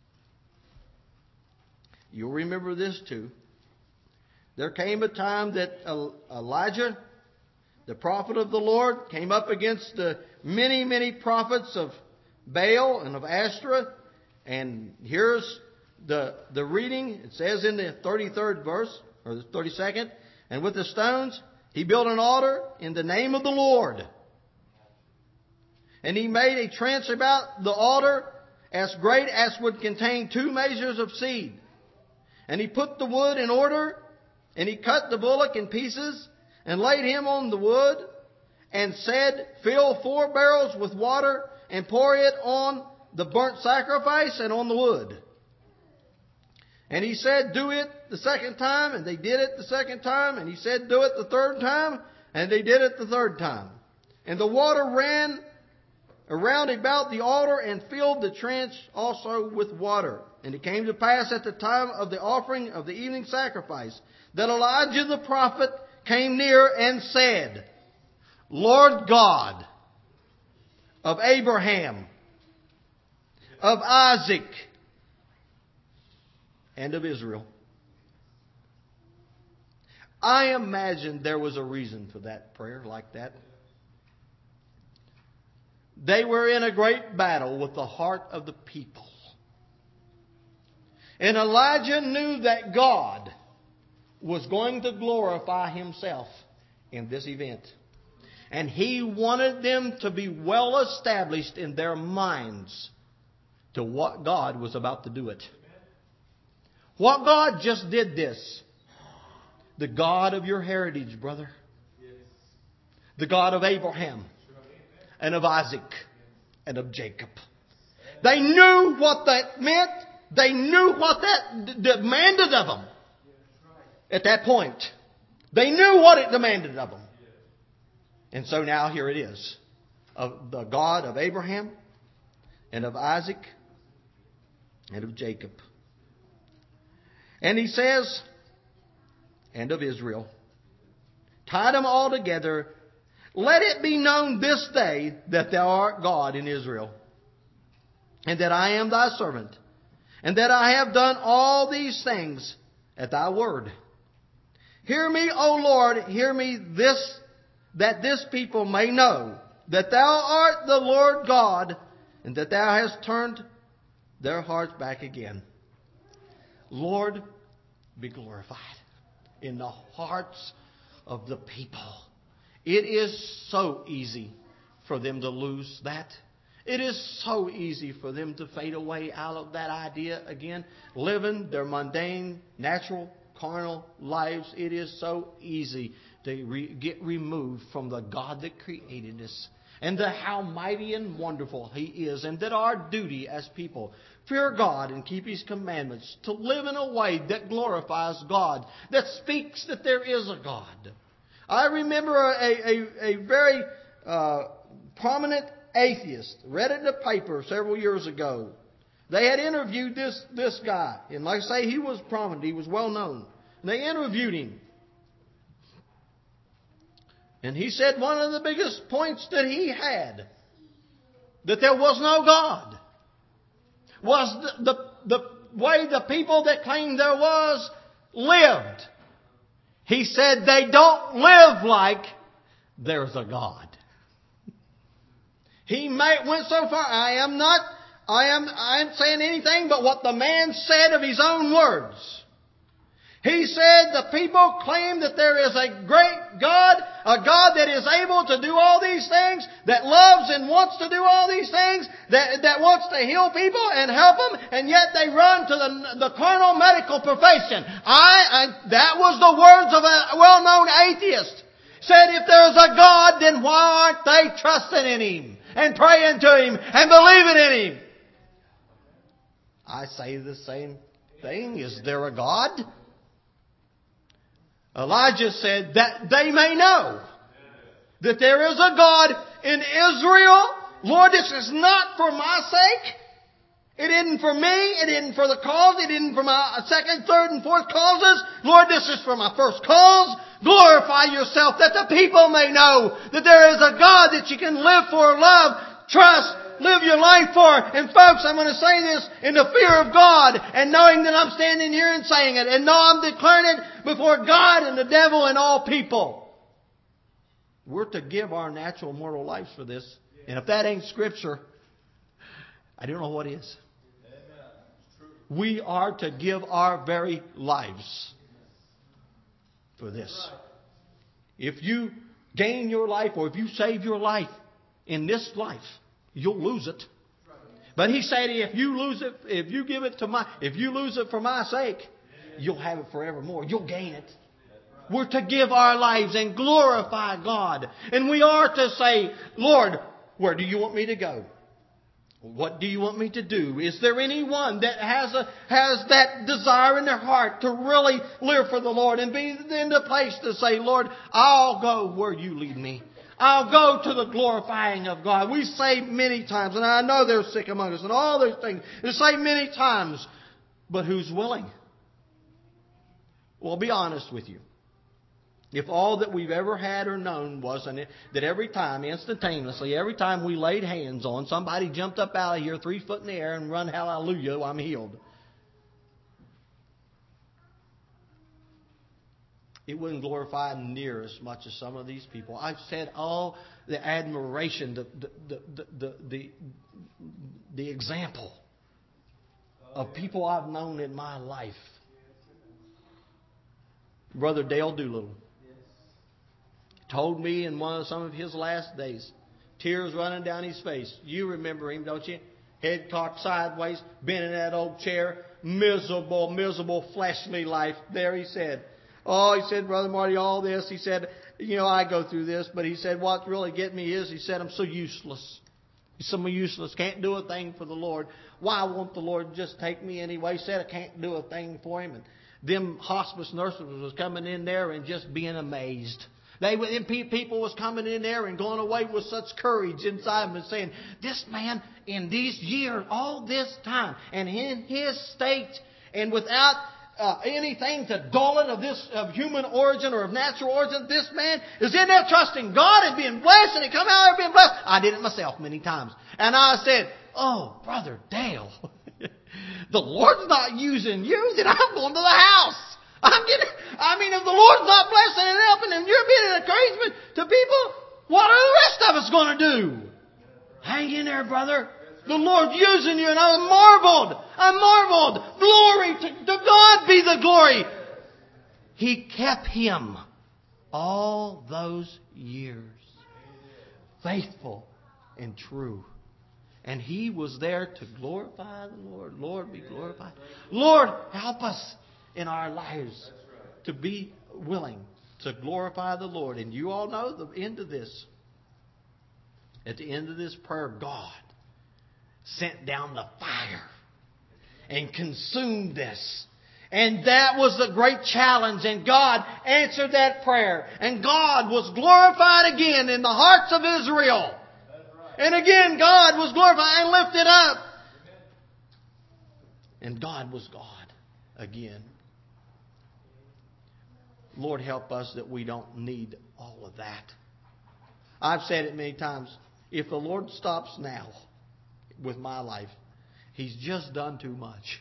You'll remember this too. There came a time that Elijah, the prophet of the Lord, came up against the many, many prophets of Baal and of Ashtoreth. And here's the reading. It says in the 33rd verse, or the 32nd, and with the stones he built an altar in the name of the Lord. And he made a trench about the altar as great as would contain 2 measures of seed. And he put the wood in order, and he cut the bullock in pieces, and laid him on the wood, and said, fill 4 barrels with water and pour it on the burnt sacrifice and on the wood. And he said, do it the second time, and they did it the second time. And he said, do it the third time, and they did it the third time. And the water ran around about the altar and filled the trench also with water. And it came to pass at the time of the offering of the evening sacrifice that Elijah the prophet came near and said, Lord God of Abraham, of Isaac, and of Israel. I imagine there was a reason for that prayer like that. They were in a great battle with the heart of the people. And Elijah knew that God was going to glorify Himself in this event. And he wanted them to be well established in their minds to what God was about to do it. What God just did this. The God of your heritage, brother. The God of Abraham and of Isaac and of Jacob. They knew what that meant. They knew what that demanded of them at that point. They knew what it demanded of them. And so now here it is. Of the God of Abraham and of Isaac and of Jacob. And he says, and of Israel. Tie them all together. Let it be known this day that thou art God in Israel. And that I am thy servant. And that I have done all these things at thy word. Hear me, O Lord, hear me this, that this people may know that thou art the Lord God, and that thou hast turned their hearts back again. Lord, be glorified in the hearts of the people. It is so easy for them to lose that. It is so easy for them to fade away out of that idea again, living their mundane, natural, carnal lives. It is so easy to get removed from the God that created us, and how mighty and wonderful He is, and that our duty as people, fear God and keep His commandments, to live in a way that glorifies God, that speaks that there is a God. I remember a very prominent atheist, read it in the paper several years ago. They had interviewed this guy, and like I say, he was prominent, he was well known. And they interviewed him. And he said one of the biggest points that he had, that there was no God, was the way the people that claimed there was lived. He said they don't live like there's a God. He went so far. I am saying anything but what the man said of his own words. He said the people claim that there is a great God, a God that is able to do all these things, that loves and wants to do all these things, that wants to heal people and help them, and yet they run to the carnal medical profession. That was the words of a well-known atheist. Said if there's a God, then why aren't they trusting in Him and praying to Him and believing in Him? I say the same thing. Is there a God? Elijah said that they may know that there is a God in Israel. Lord, this is not for my sake. It isn't for me. It isn't for the cause. It isn't for my second, third, and fourth causes. Lord, this is for my first cause. Glorify yourself that the people may know that there is a God that you can live for, love, trust, live your life for. And folks, I'm going to say this in the fear of God, and knowing that I'm standing here and saying it, and know I'm declaring it before God and the devil and all people. We're to give our natural mortal lives for this. And if that ain't Scripture, I don't know what is. We are to give our very lives for this. If you gain your life, or if you save your life in this life, you'll lose it. But He said, if you lose it, if you lose it for my sake, you'll have it forevermore. You'll gain it. We're to give our lives and glorify God. And we are to say, Lord, where do you want me to go? What do you want me to do? Is there anyone that has that desire in their heart to really live for the Lord and be in the place to say, Lord, I'll go where you lead me. I'll go to the glorifying of God. We say many times, and I know they're sick among us and all those things. We say many times, but who's willing? Well, I'll be honest with you. If all that we've ever had or known was that every time, instantaneously, every time we laid hands on, somebody jumped up out of here 3 foot in the air and run hallelujah, I'm healed. It wouldn't glorify near as much as some of these people. I've said all the admiration, the example of people I've known in my life. Brother Dale Doolittle told me in some of his last days, tears running down his face. You remember him, don't you? Head cocked sideways, been in that old chair, miserable, fleshly life. There he said, he said, Brother Marty, all this. He said, I go through this, but he said, what's really getting me is, he said, I'm so useless. He said, I'm useless. Can't do a thing for the Lord. Why won't the Lord just take me anyway? He said, I can't do a thing for Him. And them hospice nurses was coming in there and just being amazed. People was coming in there and going away with such courage inside them and saying, this man in these years, all this time, and in his state, and without anything to dull it of human origin or of natural origin, this man is in there trusting God and being blessed, and he come out there being blessed. I did it myself many times. And I said, oh, Brother Dale, the Lord's not using you, then I'm going to the house. If the Lord's not blessing and helping and you're being an encouragement to people, what are the rest of us going to do? Hang in there, brother. The Lord using you, and I marveled. Glory to God be the glory. He kept him all those years. Faithful and true. And he was there to glorify the Lord. Lord, be glorified. Lord, help us in our lives to be willing to glorify the Lord. And you all know the end of this. At the end of this prayer, God sent down the fire and consumed this. And that was the great challenge. And God answered that prayer. And God was glorified again in the hearts of Israel. And again, God was glorified and lifted up. And God was God again. Lord, help us that we don't need all of that. I've said it many times. If the Lord stops now with my life, He's just done too much.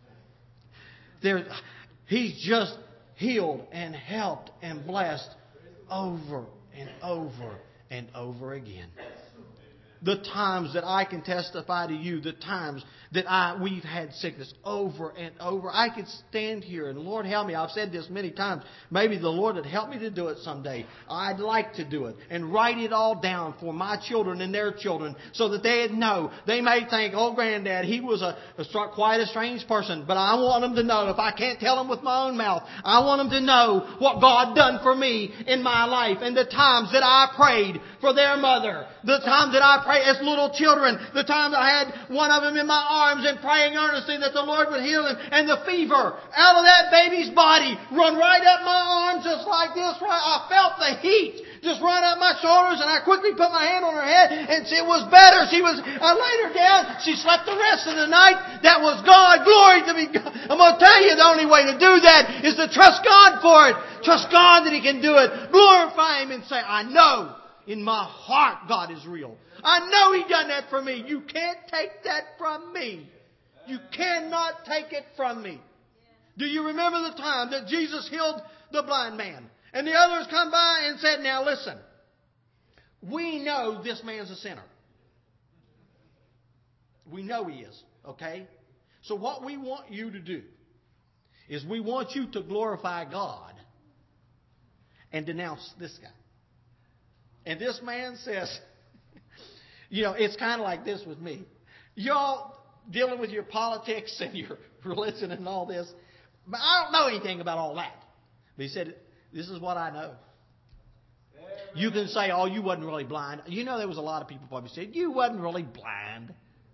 He's just healed and helped and blessed over and over and over again. The times that I can testify to you, the times that we've had sickness over and over. I could stand here and Lord help me. I've said this many times. Maybe the Lord would help me to do it someday. I'd like to do it and write it all down for my children and their children so that they'd know. They may think, oh, Granddad, he was quite a strange person. But I want them to know, if I can't tell them with my own mouth, I want them to know what God done for me in my life and the times that I prayed for their mother. The times that I prayed as little children. The times I had one of them in my arms and praying earnestly that the Lord would heal him. And the fever out of that baby's body run right up my arms just like this. I felt the heat just run up my shoulders, and I quickly put my hand on her head and it was better. I laid her down. She slept the rest of the night. That was God. Glory to be God. I'm going to tell you the only way to do that is to trust God for it. Trust God that He can do it. Glorify Him and say, I know in my heart God is real. I know He done that for me. You can't take that from me. You cannot take it from me. Do you remember the time that Jesus healed the blind man? And the others come by and said, now listen, we know this man's a sinner. We know he is, okay? So what we want you to do is we want you to glorify God and denounce this guy. And this man says, it's kind of like this with me. Y'all dealing with your politics and your religion and all this, but I don't know anything about all that. But he said, This is what I know. You can say, oh, you wasn't really blind. You know, there was a lot of people probably said, you wasn't really blind.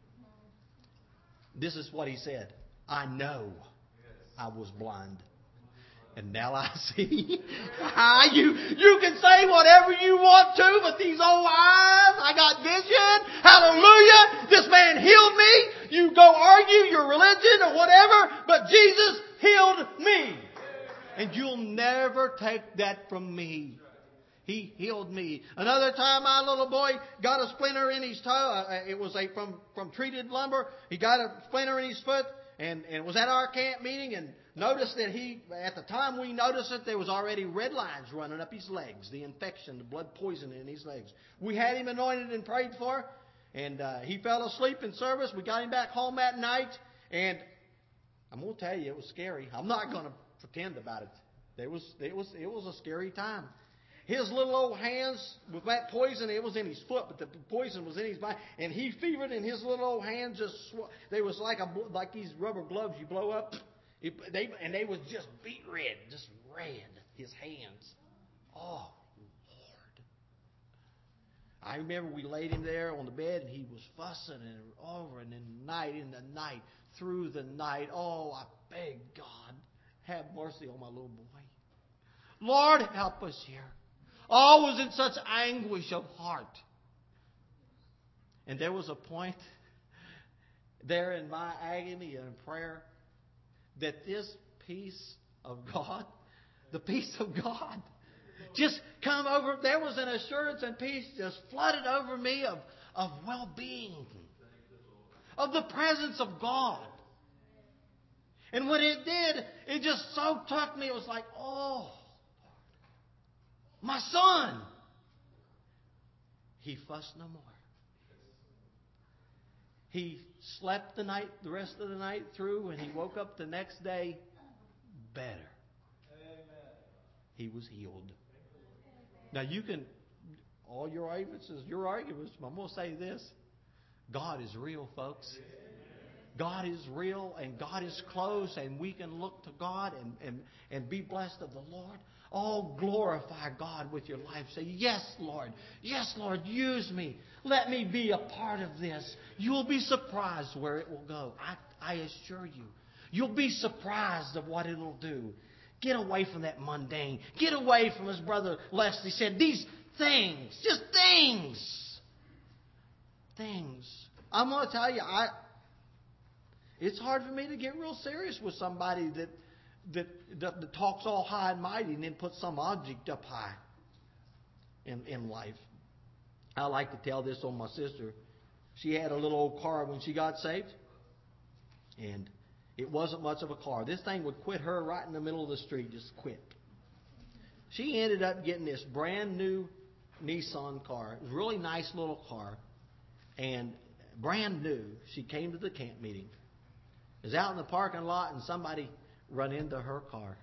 This is what he said. I know I was blind. And now I see. You can say whatever you want to, but these old eyes, I got vision. Hallelujah. This man healed me. You go argue your religion or whatever, but Jesus healed me. And you'll never take that from me. He healed me. Another time, my little boy got a splinter in his toe. It was from treated lumber. He got a splinter in his foot, and it was at our camp meeting. And noticed that at the time we noticed it, there was already red lines running up his legs. The infection, the blood poison in his legs. We had him anointed and prayed for, and he fell asleep in service. We got him back home that night, and I'm going to tell you, it was scary. I'm not going to pretend about it. It was a scary time. His little old hands with that poison, it was in his foot, but the poison was in his body. And he fevered, and his little old hands they was like these rubber gloves you blow up. They was just beet red, just red, his hands. Oh, Lord. I remember we laid him there on the bed, and he was fussing and in the night, through the night. Oh, I beg God, have mercy on my little boy. Lord, help us here. I was in such anguish of heart. And there was a point there in my agony and prayer that this peace of God, the peace of God, just come over. There was an assurance and peace just flooded over me of well-being, of the presence of God. And when it did, it just so took me. It was like, oh, my son. He fussed no more. He slept the rest of the night through, and he woke up the next day better. He was healed. Now you can, all your arguments is your arguments. I'm going to say this. God is real, folks. God is real, and God is close, and we can look to God and be blessed of the Lord. Oh, glorify God with your life. Say, yes, Lord. Yes, Lord, use me. Let me be a part of this. You'll be surprised where it will go. I assure you. You'll be surprised of what it'll do. Get away from that mundane. Get away from, as Brother Leslie said, these things. Just things. Things. I'm going to tell you, it's hard for me to get real serious with somebody that talks all high and mighty and then puts some object up high in life. I like to tell this on my sister. She had a little old car when she got saved, and it wasn't much of a car. This thing would quit her right in the middle of the street, just quit. She ended up getting this brand new Nissan car. It was a really nice little car, and brand new. She came to the camp meeting. It was out in the parking lot, and somebody run into her car.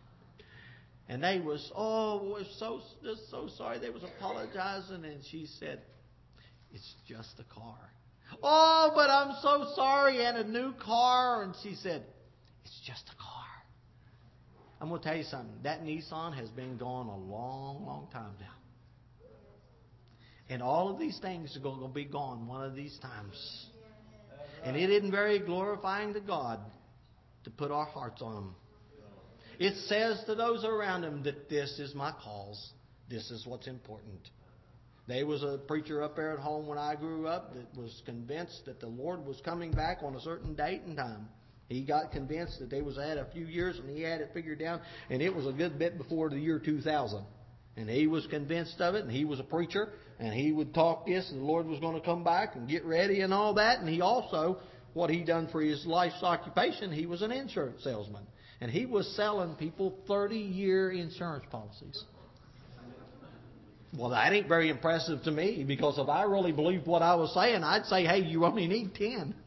And they was, we're so sorry. They was apologizing, and she said, it's just a car. Oh, but I'm so sorry, and a new car. And she said, it's just a car. I'm going to tell you something. That Nissan has been gone a long, long time now. And all of these things are going to be gone one of these times. And it isn't very glorifying to God to put our hearts on them. It says to those around him that this is my cause. This is what's important. There was a preacher up there at home when I grew up that was convinced that the Lord was coming back on a certain date and time. He got convinced that they was at a few years, and he had it figured out, and it was a good bit before the year 2000. And he was convinced of it, and he was a preacher, and he would talk this, and the Lord was going to come back and get ready and all that. And he also, what he done for his life's occupation, he was an insurance salesman. And he was selling people 30-year insurance policies. Well, that ain't very impressive to me, because if I really believed what I was saying, I'd say, hey, you only need 10.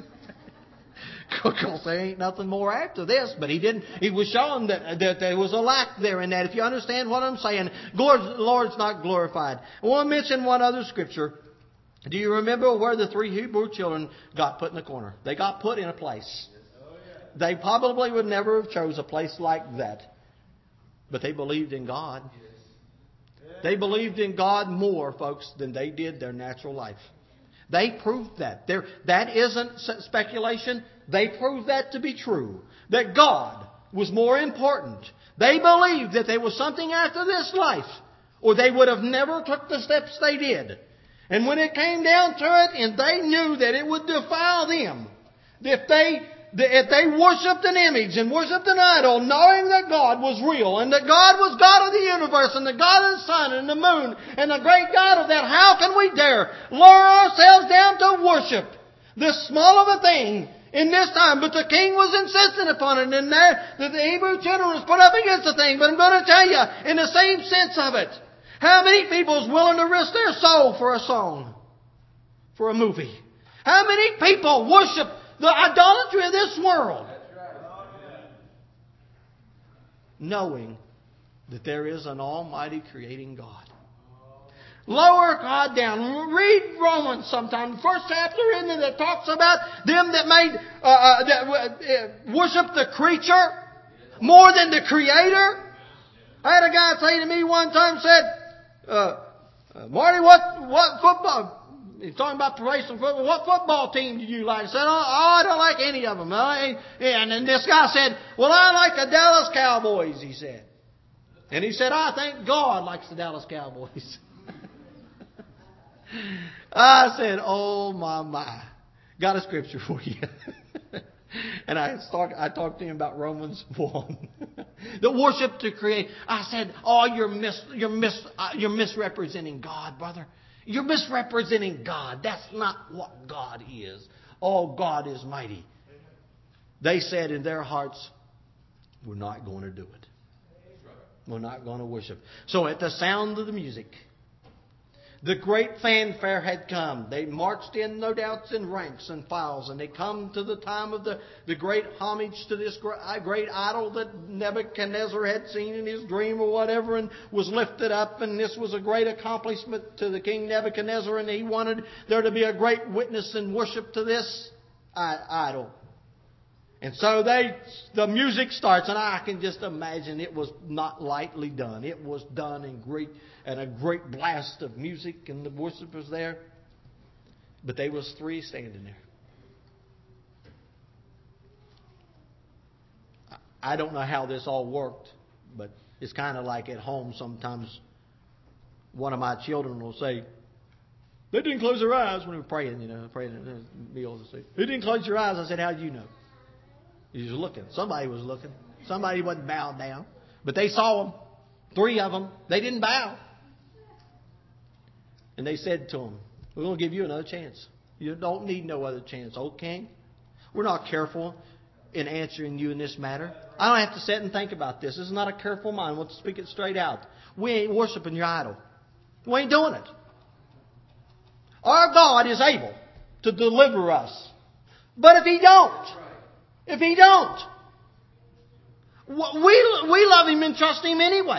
Because there ain't nothing more after this. But he didn't. He was showing that there was a lack there in that. If you understand what I'm saying, the Lord's not glorified. I want to mention one other scripture. Do you remember where the 3 Hebrew children got put in the corner? They got put in a place. They probably would never have chose a place like that. But they believed in God. They believed in God more, folks, than they did their natural life. They proved that. That isn't speculation. They proved that to be true. That God was more important. They believed that there was something after this life, or they would have never took the steps they did. And when it came down to it, and they knew that it would defile them, if they worshipped an image and worshipped an idol, knowing that God was real, and that God was God of the universe, and the God of the sun and the moon, and the great God of that, how can we dare lower ourselves down to worship this small of a thing in this time? But the king was insistent upon it, and there the Hebrew children was put up against the thing. But I'm going to tell you, in the same sense of it, how many people is willing to risk their soul for a song, for a movie? How many people worship the idolatry of this world, knowing that there is an almighty creating God? Lower God down. Read Romans sometime. The first chapter in there that talks about them that worship the creature more than the Creator. I had a guy say to me one time, said, Marty, what football? He's talking about professional football. What football team do you like? I said, I don't like any of them. And then this guy said, well, I like the Dallas Cowboys, he said. And he said, I think God likes the Dallas Cowboys. I said, oh my. Got a scripture for you. And I talked to him about Romans 1. The worship to create. I said, oh, you're misrepresenting God, brother. You're misrepresenting God. That's not what God is. Oh, God is mighty. They said in their hearts, we're not going to do it. We're not going to worship. So at the sound of the music, the great fanfare had come. They marched in, no doubt, in ranks and files. And they come to the time of the great homage to this great idol that Nebuchadnezzar had seen in his dream or whatever, and was lifted up. And this was a great accomplishment to the king Nebuchadnezzar. And he wanted there to be a great witness and worship to this idol. And so the music starts, and I can just imagine it was not lightly done. It was done in a great blast of music, and the worshipers there. But they was three standing there. I don't know how this all worked, but it's kind of like at home sometimes. One of my children will say, they didn't close their eyes when we were praying, praying at the meals. They didn't close your eyes. I said, how do you know? He was looking. Somebody was looking. Somebody wasn't bowed down. But they saw them. 3 of them. They didn't bow. And they said to him, we're going to give you another chance. You don't need no other chance, old king. We're not careful in answering you in this matter. I don't have to sit and think about this. This is not a careful mind. We'll speak it straight out. We ain't worshiping your idol. We ain't doing it. Our God is able to deliver us. But if He don't, we love Him and trust Him anyway.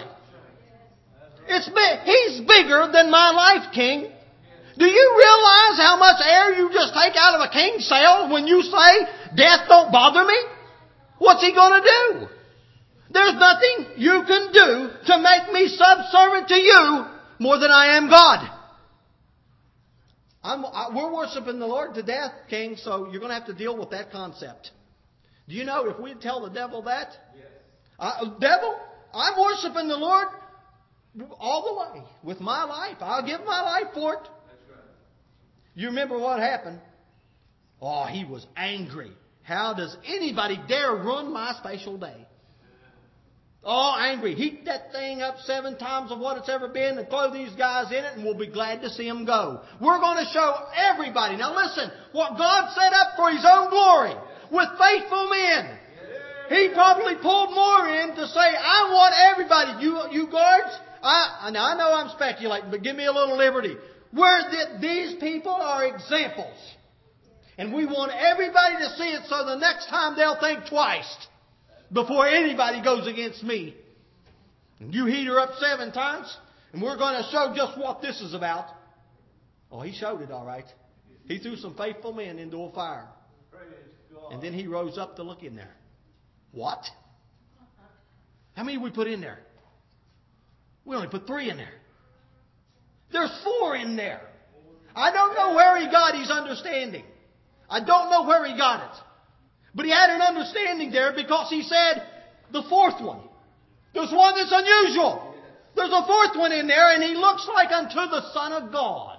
He's bigger than my life, King. Do you realize how much air you just take out of a king's sail when you say, death don't bother me? What's He going to do? There's nothing you can do to make me subservient to you more than I am God. We're worshiping the Lord to death, King, so you're going to have to deal with that concept. Do you know if we tell the devil that? Yes. Devil, I'm worshiping the Lord all the way with my life. I'll give my life for it. That's right. You remember what happened? Oh, he was angry. How does anybody dare ruin my special day? Oh, angry. Heat that thing up 7 times of what it's ever been and throw these guys in it, and we'll be glad to see them go. We're going to show everybody. Now listen, what God set up for His own glory with faithful men. He probably pulled more in to say, I want everybody, you guards, I know I'm speculating, but give me a little liberty. These people are examples. And we want everybody to see it so the next time they'll think twice before anybody goes against me. And you heat her up 7 times, and we're going to show just what this is about. Oh, he showed it all right. He threw some faithful men into a fire. And then he rose up to look in there. What? How many we put in there? We only put 3 in there. There's 4 in there. I don't know where he got his understanding. I don't know where he got it. But he had an understanding there because he said the 4th one. There's one that's unusual. There's a 4th one in there, and he looks like unto the Son of God.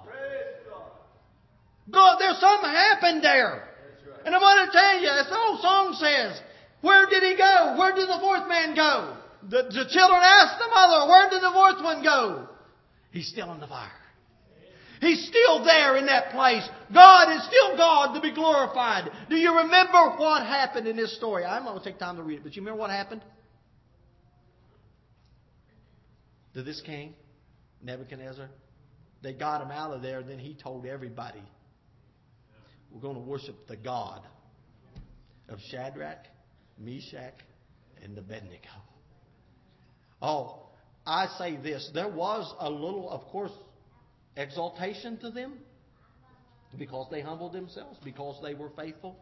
God, there's something happened there. And I'm going to tell you, as the old song says, where did he go? Where did the 4th man go? The children asked the mother, where did the 4th one go? He's still in the fire. He's still there in that place. God is still God to be glorified. Do you remember what happened in this story? I'm not going to take time to read it, but you remember what happened? To this king, Nebuchadnezzar, they got him out of there, and then he told everybody, we're going to worship the God of Shadrach, Meshach, and Abednego. Oh, I say this. There was a little, of course, exaltation to them because they humbled themselves, because they were faithful.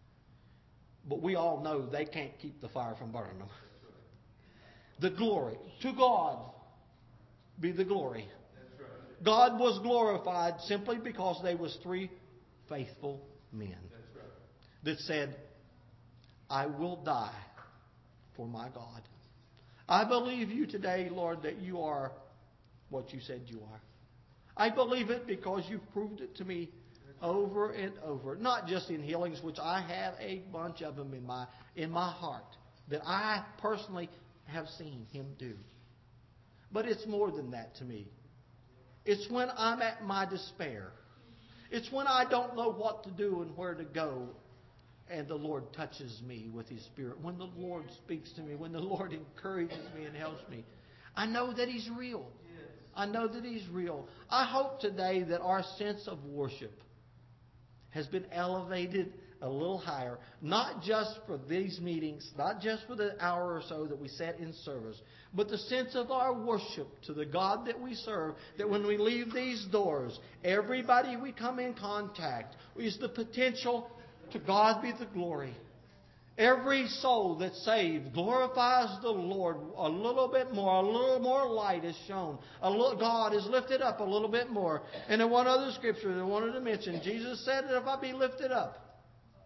But we all know they can't keep the fire from burning them. The glory. To God be the glory. God was glorified simply because there was 3 faithful men that said, I will die for my God. I believe you today, Lord, that you are what you said you are. I believe it because you've proved it to me over and over. Not just in healings, which I have a bunch of them in my heart that I personally have seen Him do. But it's more than that to me. It's when I'm at my despair. It's when I don't know what to do and where to go, and the Lord touches me with His Spirit. When the Lord speaks to me, when the Lord encourages me and helps me, I know that He's real. I know that He's real. I hope today that our sense of worship has been elevated a little higher, not just for these meetings, not just for the hour or so that we sat in service, but the sense of our worship to the God that we serve, that when we leave these doors, everybody we come in contact is the potential to God be the glory. Every soul that's saved glorifies the Lord a little bit more. A little more light is shown. God is lifted up a little bit more. And in one other scripture that I wanted to mention, Jesus said that if I be lifted up,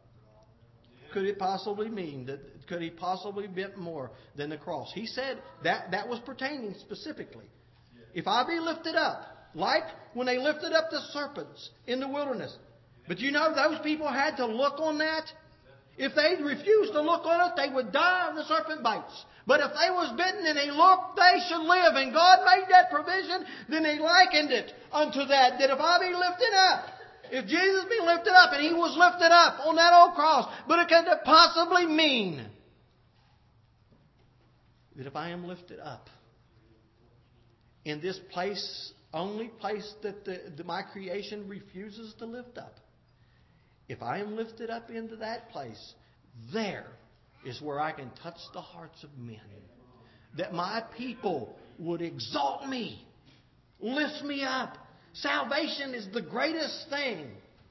could it possibly mean that? Could He possibly be more than the cross? He said that was pertaining specifically. If I be lifted up, like when they lifted up the serpents in the wilderness. But you know, those people had to look on that. If they refused to look on it, they would die of the serpent bites. But if they was bitten and they looked, they should live. And God made that provision. Then He likened it unto that if I be lifted up, if Jesus be lifted up, and He was lifted up on that old cross, but it could possibly mean that if I am lifted up in this place, only place that my creation refuses to lift up, if I am lifted up into that place, there is where I can touch the hearts of men. That my people would exalt me, lift me up. Salvation is the greatest thing.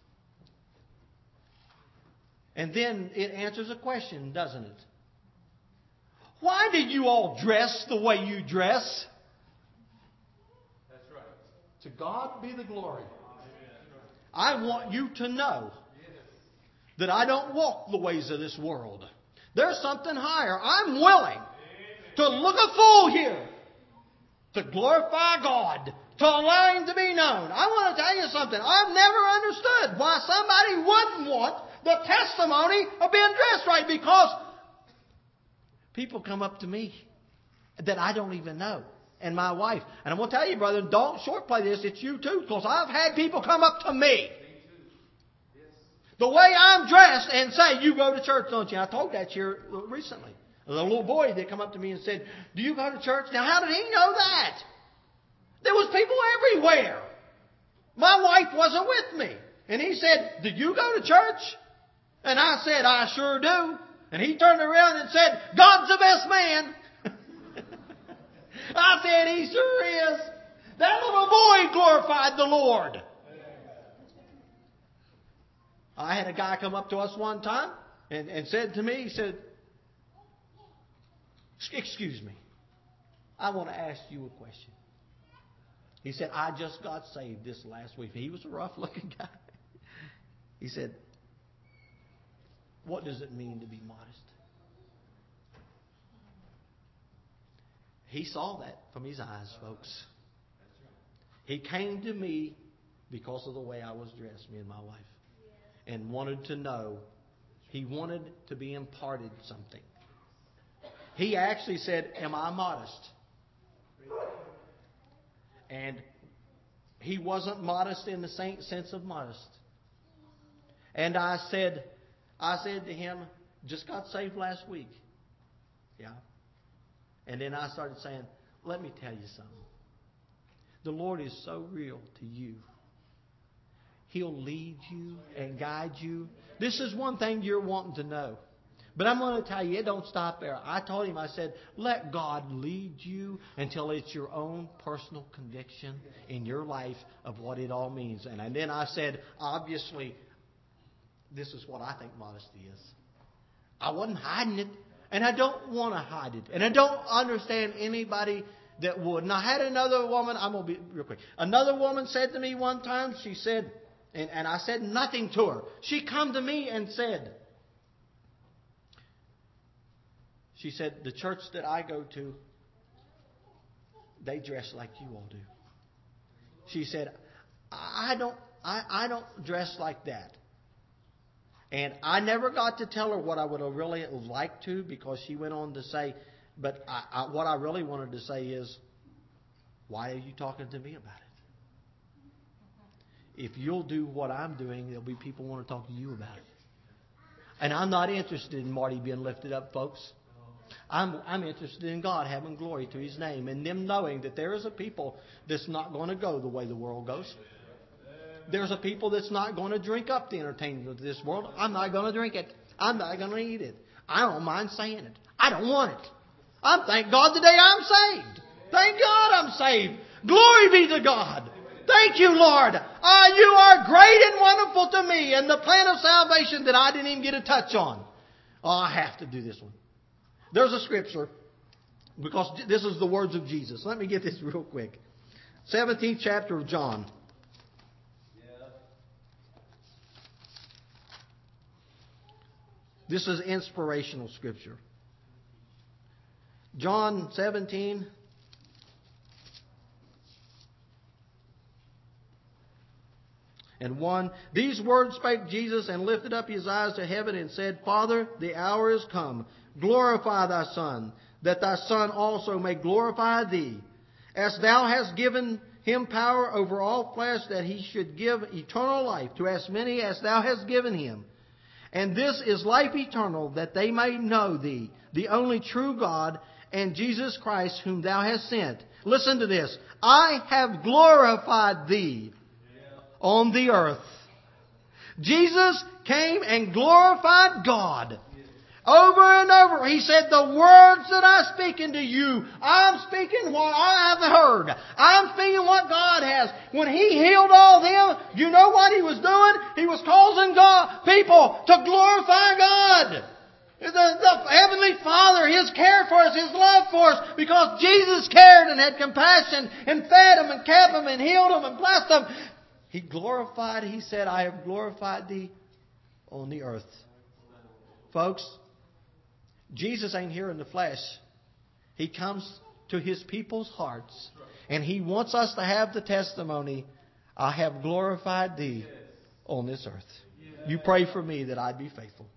And then it answers a question, doesn't it? Why did you all dress the way you dress? That's right. To God be the glory. I want you to know that I don't walk the ways of this world. There's something higher. I'm willing to look a fool here, to glorify God, to allow Him to be known. I want to tell you something. I've never understood why somebody wouldn't want the testimony of being dressed right, because people come up to me that I don't even know. And my wife. And I'm going to tell you, brother, don't shortplay this. It's you too, because I've had people come up to me the way I'm dressed and say, you go to church, don't you? I told that here recently. The little boy that come up to me and said, do you go to church? Now, how did he know that? There was people everywhere. My wife wasn't with me. And he said, do you go to church? And I said, I sure do. And he turned around and said, God's the best man. I said, He sure is. That little boy glorified the Lord. I had a guy come up to us one time and said to me, he said, excuse me, I want to ask you a question. He said, I just got saved this last week. He was a rough-looking guy. He said, what does it mean to be modest? He saw that from his eyes, folks. He came to me because of the way I was dressed, me and my wife, and wanted to know. He wanted to be imparted something. He actually said, am I modest? And he wasn't modest in the sense of modest. And I said to him, just got saved last week. Yeah. And then I started saying, let me tell you something. The Lord is so real to you. He'll lead you and guide you. This is one thing you're wanting to know. But I'm going to tell you, it don't stop there. I told him, I said, let God lead you until it's your own personal conviction in your life of what it all means. And then I said, obviously, this is what I think modesty is. I wasn't hiding it. And I don't want to hide it. And I don't understand anybody that would. And I had another woman, I'm going to be real quick. Another woman said to me one time, she said, and I said nothing to her. She come to me and said, she said, the church that I go to, they dress like you all do. She said, I don't dress like that. And I never got to tell her what I would have really liked to, because she went on to say, but what I really wanted to say is, why are you talking to me about it? If you'll do what I'm doing, there'll be people who want to talk to you about it. And I'm not interested in Marty being lifted up, folks. I'm interested in God having glory to His name, and them knowing that there is a people that's not going to go the way the world goes. There's a people that's not going to drink up the entertainment of this world. I'm not going to drink it. I'm not going to eat it. I don't mind saying it. I don't want it. Thank God today I'm saved. Thank God I'm saved. Glory be to God. Thank you, Lord. You are great and wonderful to me, and the plan of salvation that I didn't even get a touch on. I have to do this one. There's a scripture, because this is the words of Jesus. Let me get this real quick. 17th chapter of John. This is inspirational scripture. John 17. And 1. These words spake Jesus, and lifted up His eyes to heaven, and said, Father, the hour is come. Glorify Thy Son, that Thy Son also may glorify Thee. As Thou hast given Him power over all flesh, that He should give eternal life to as many as Thou hast given Him. And this is life eternal, that they may know Thee, the only true God, and Jesus Christ, whom Thou hast sent. Listen to this. I have glorified Thee on the earth. Jesus came and glorified God. Over and over, He said, the words that I'm speaking to you, I'm speaking what I have heard. I'm speaking what God has. When He healed all them, you know what He was doing? He was causing people to glorify God. The Heavenly Father, His care for us, His love for us, because Jesus cared and had compassion and fed them and kept them and healed them and blessed them. He glorified, He said, I have glorified Thee on the earth. Folks, Jesus ain't here in the flesh. He comes to His people's hearts. And He wants us to have the testimony, I have glorified Thee on this earth. You pray for me that I'd be faithful.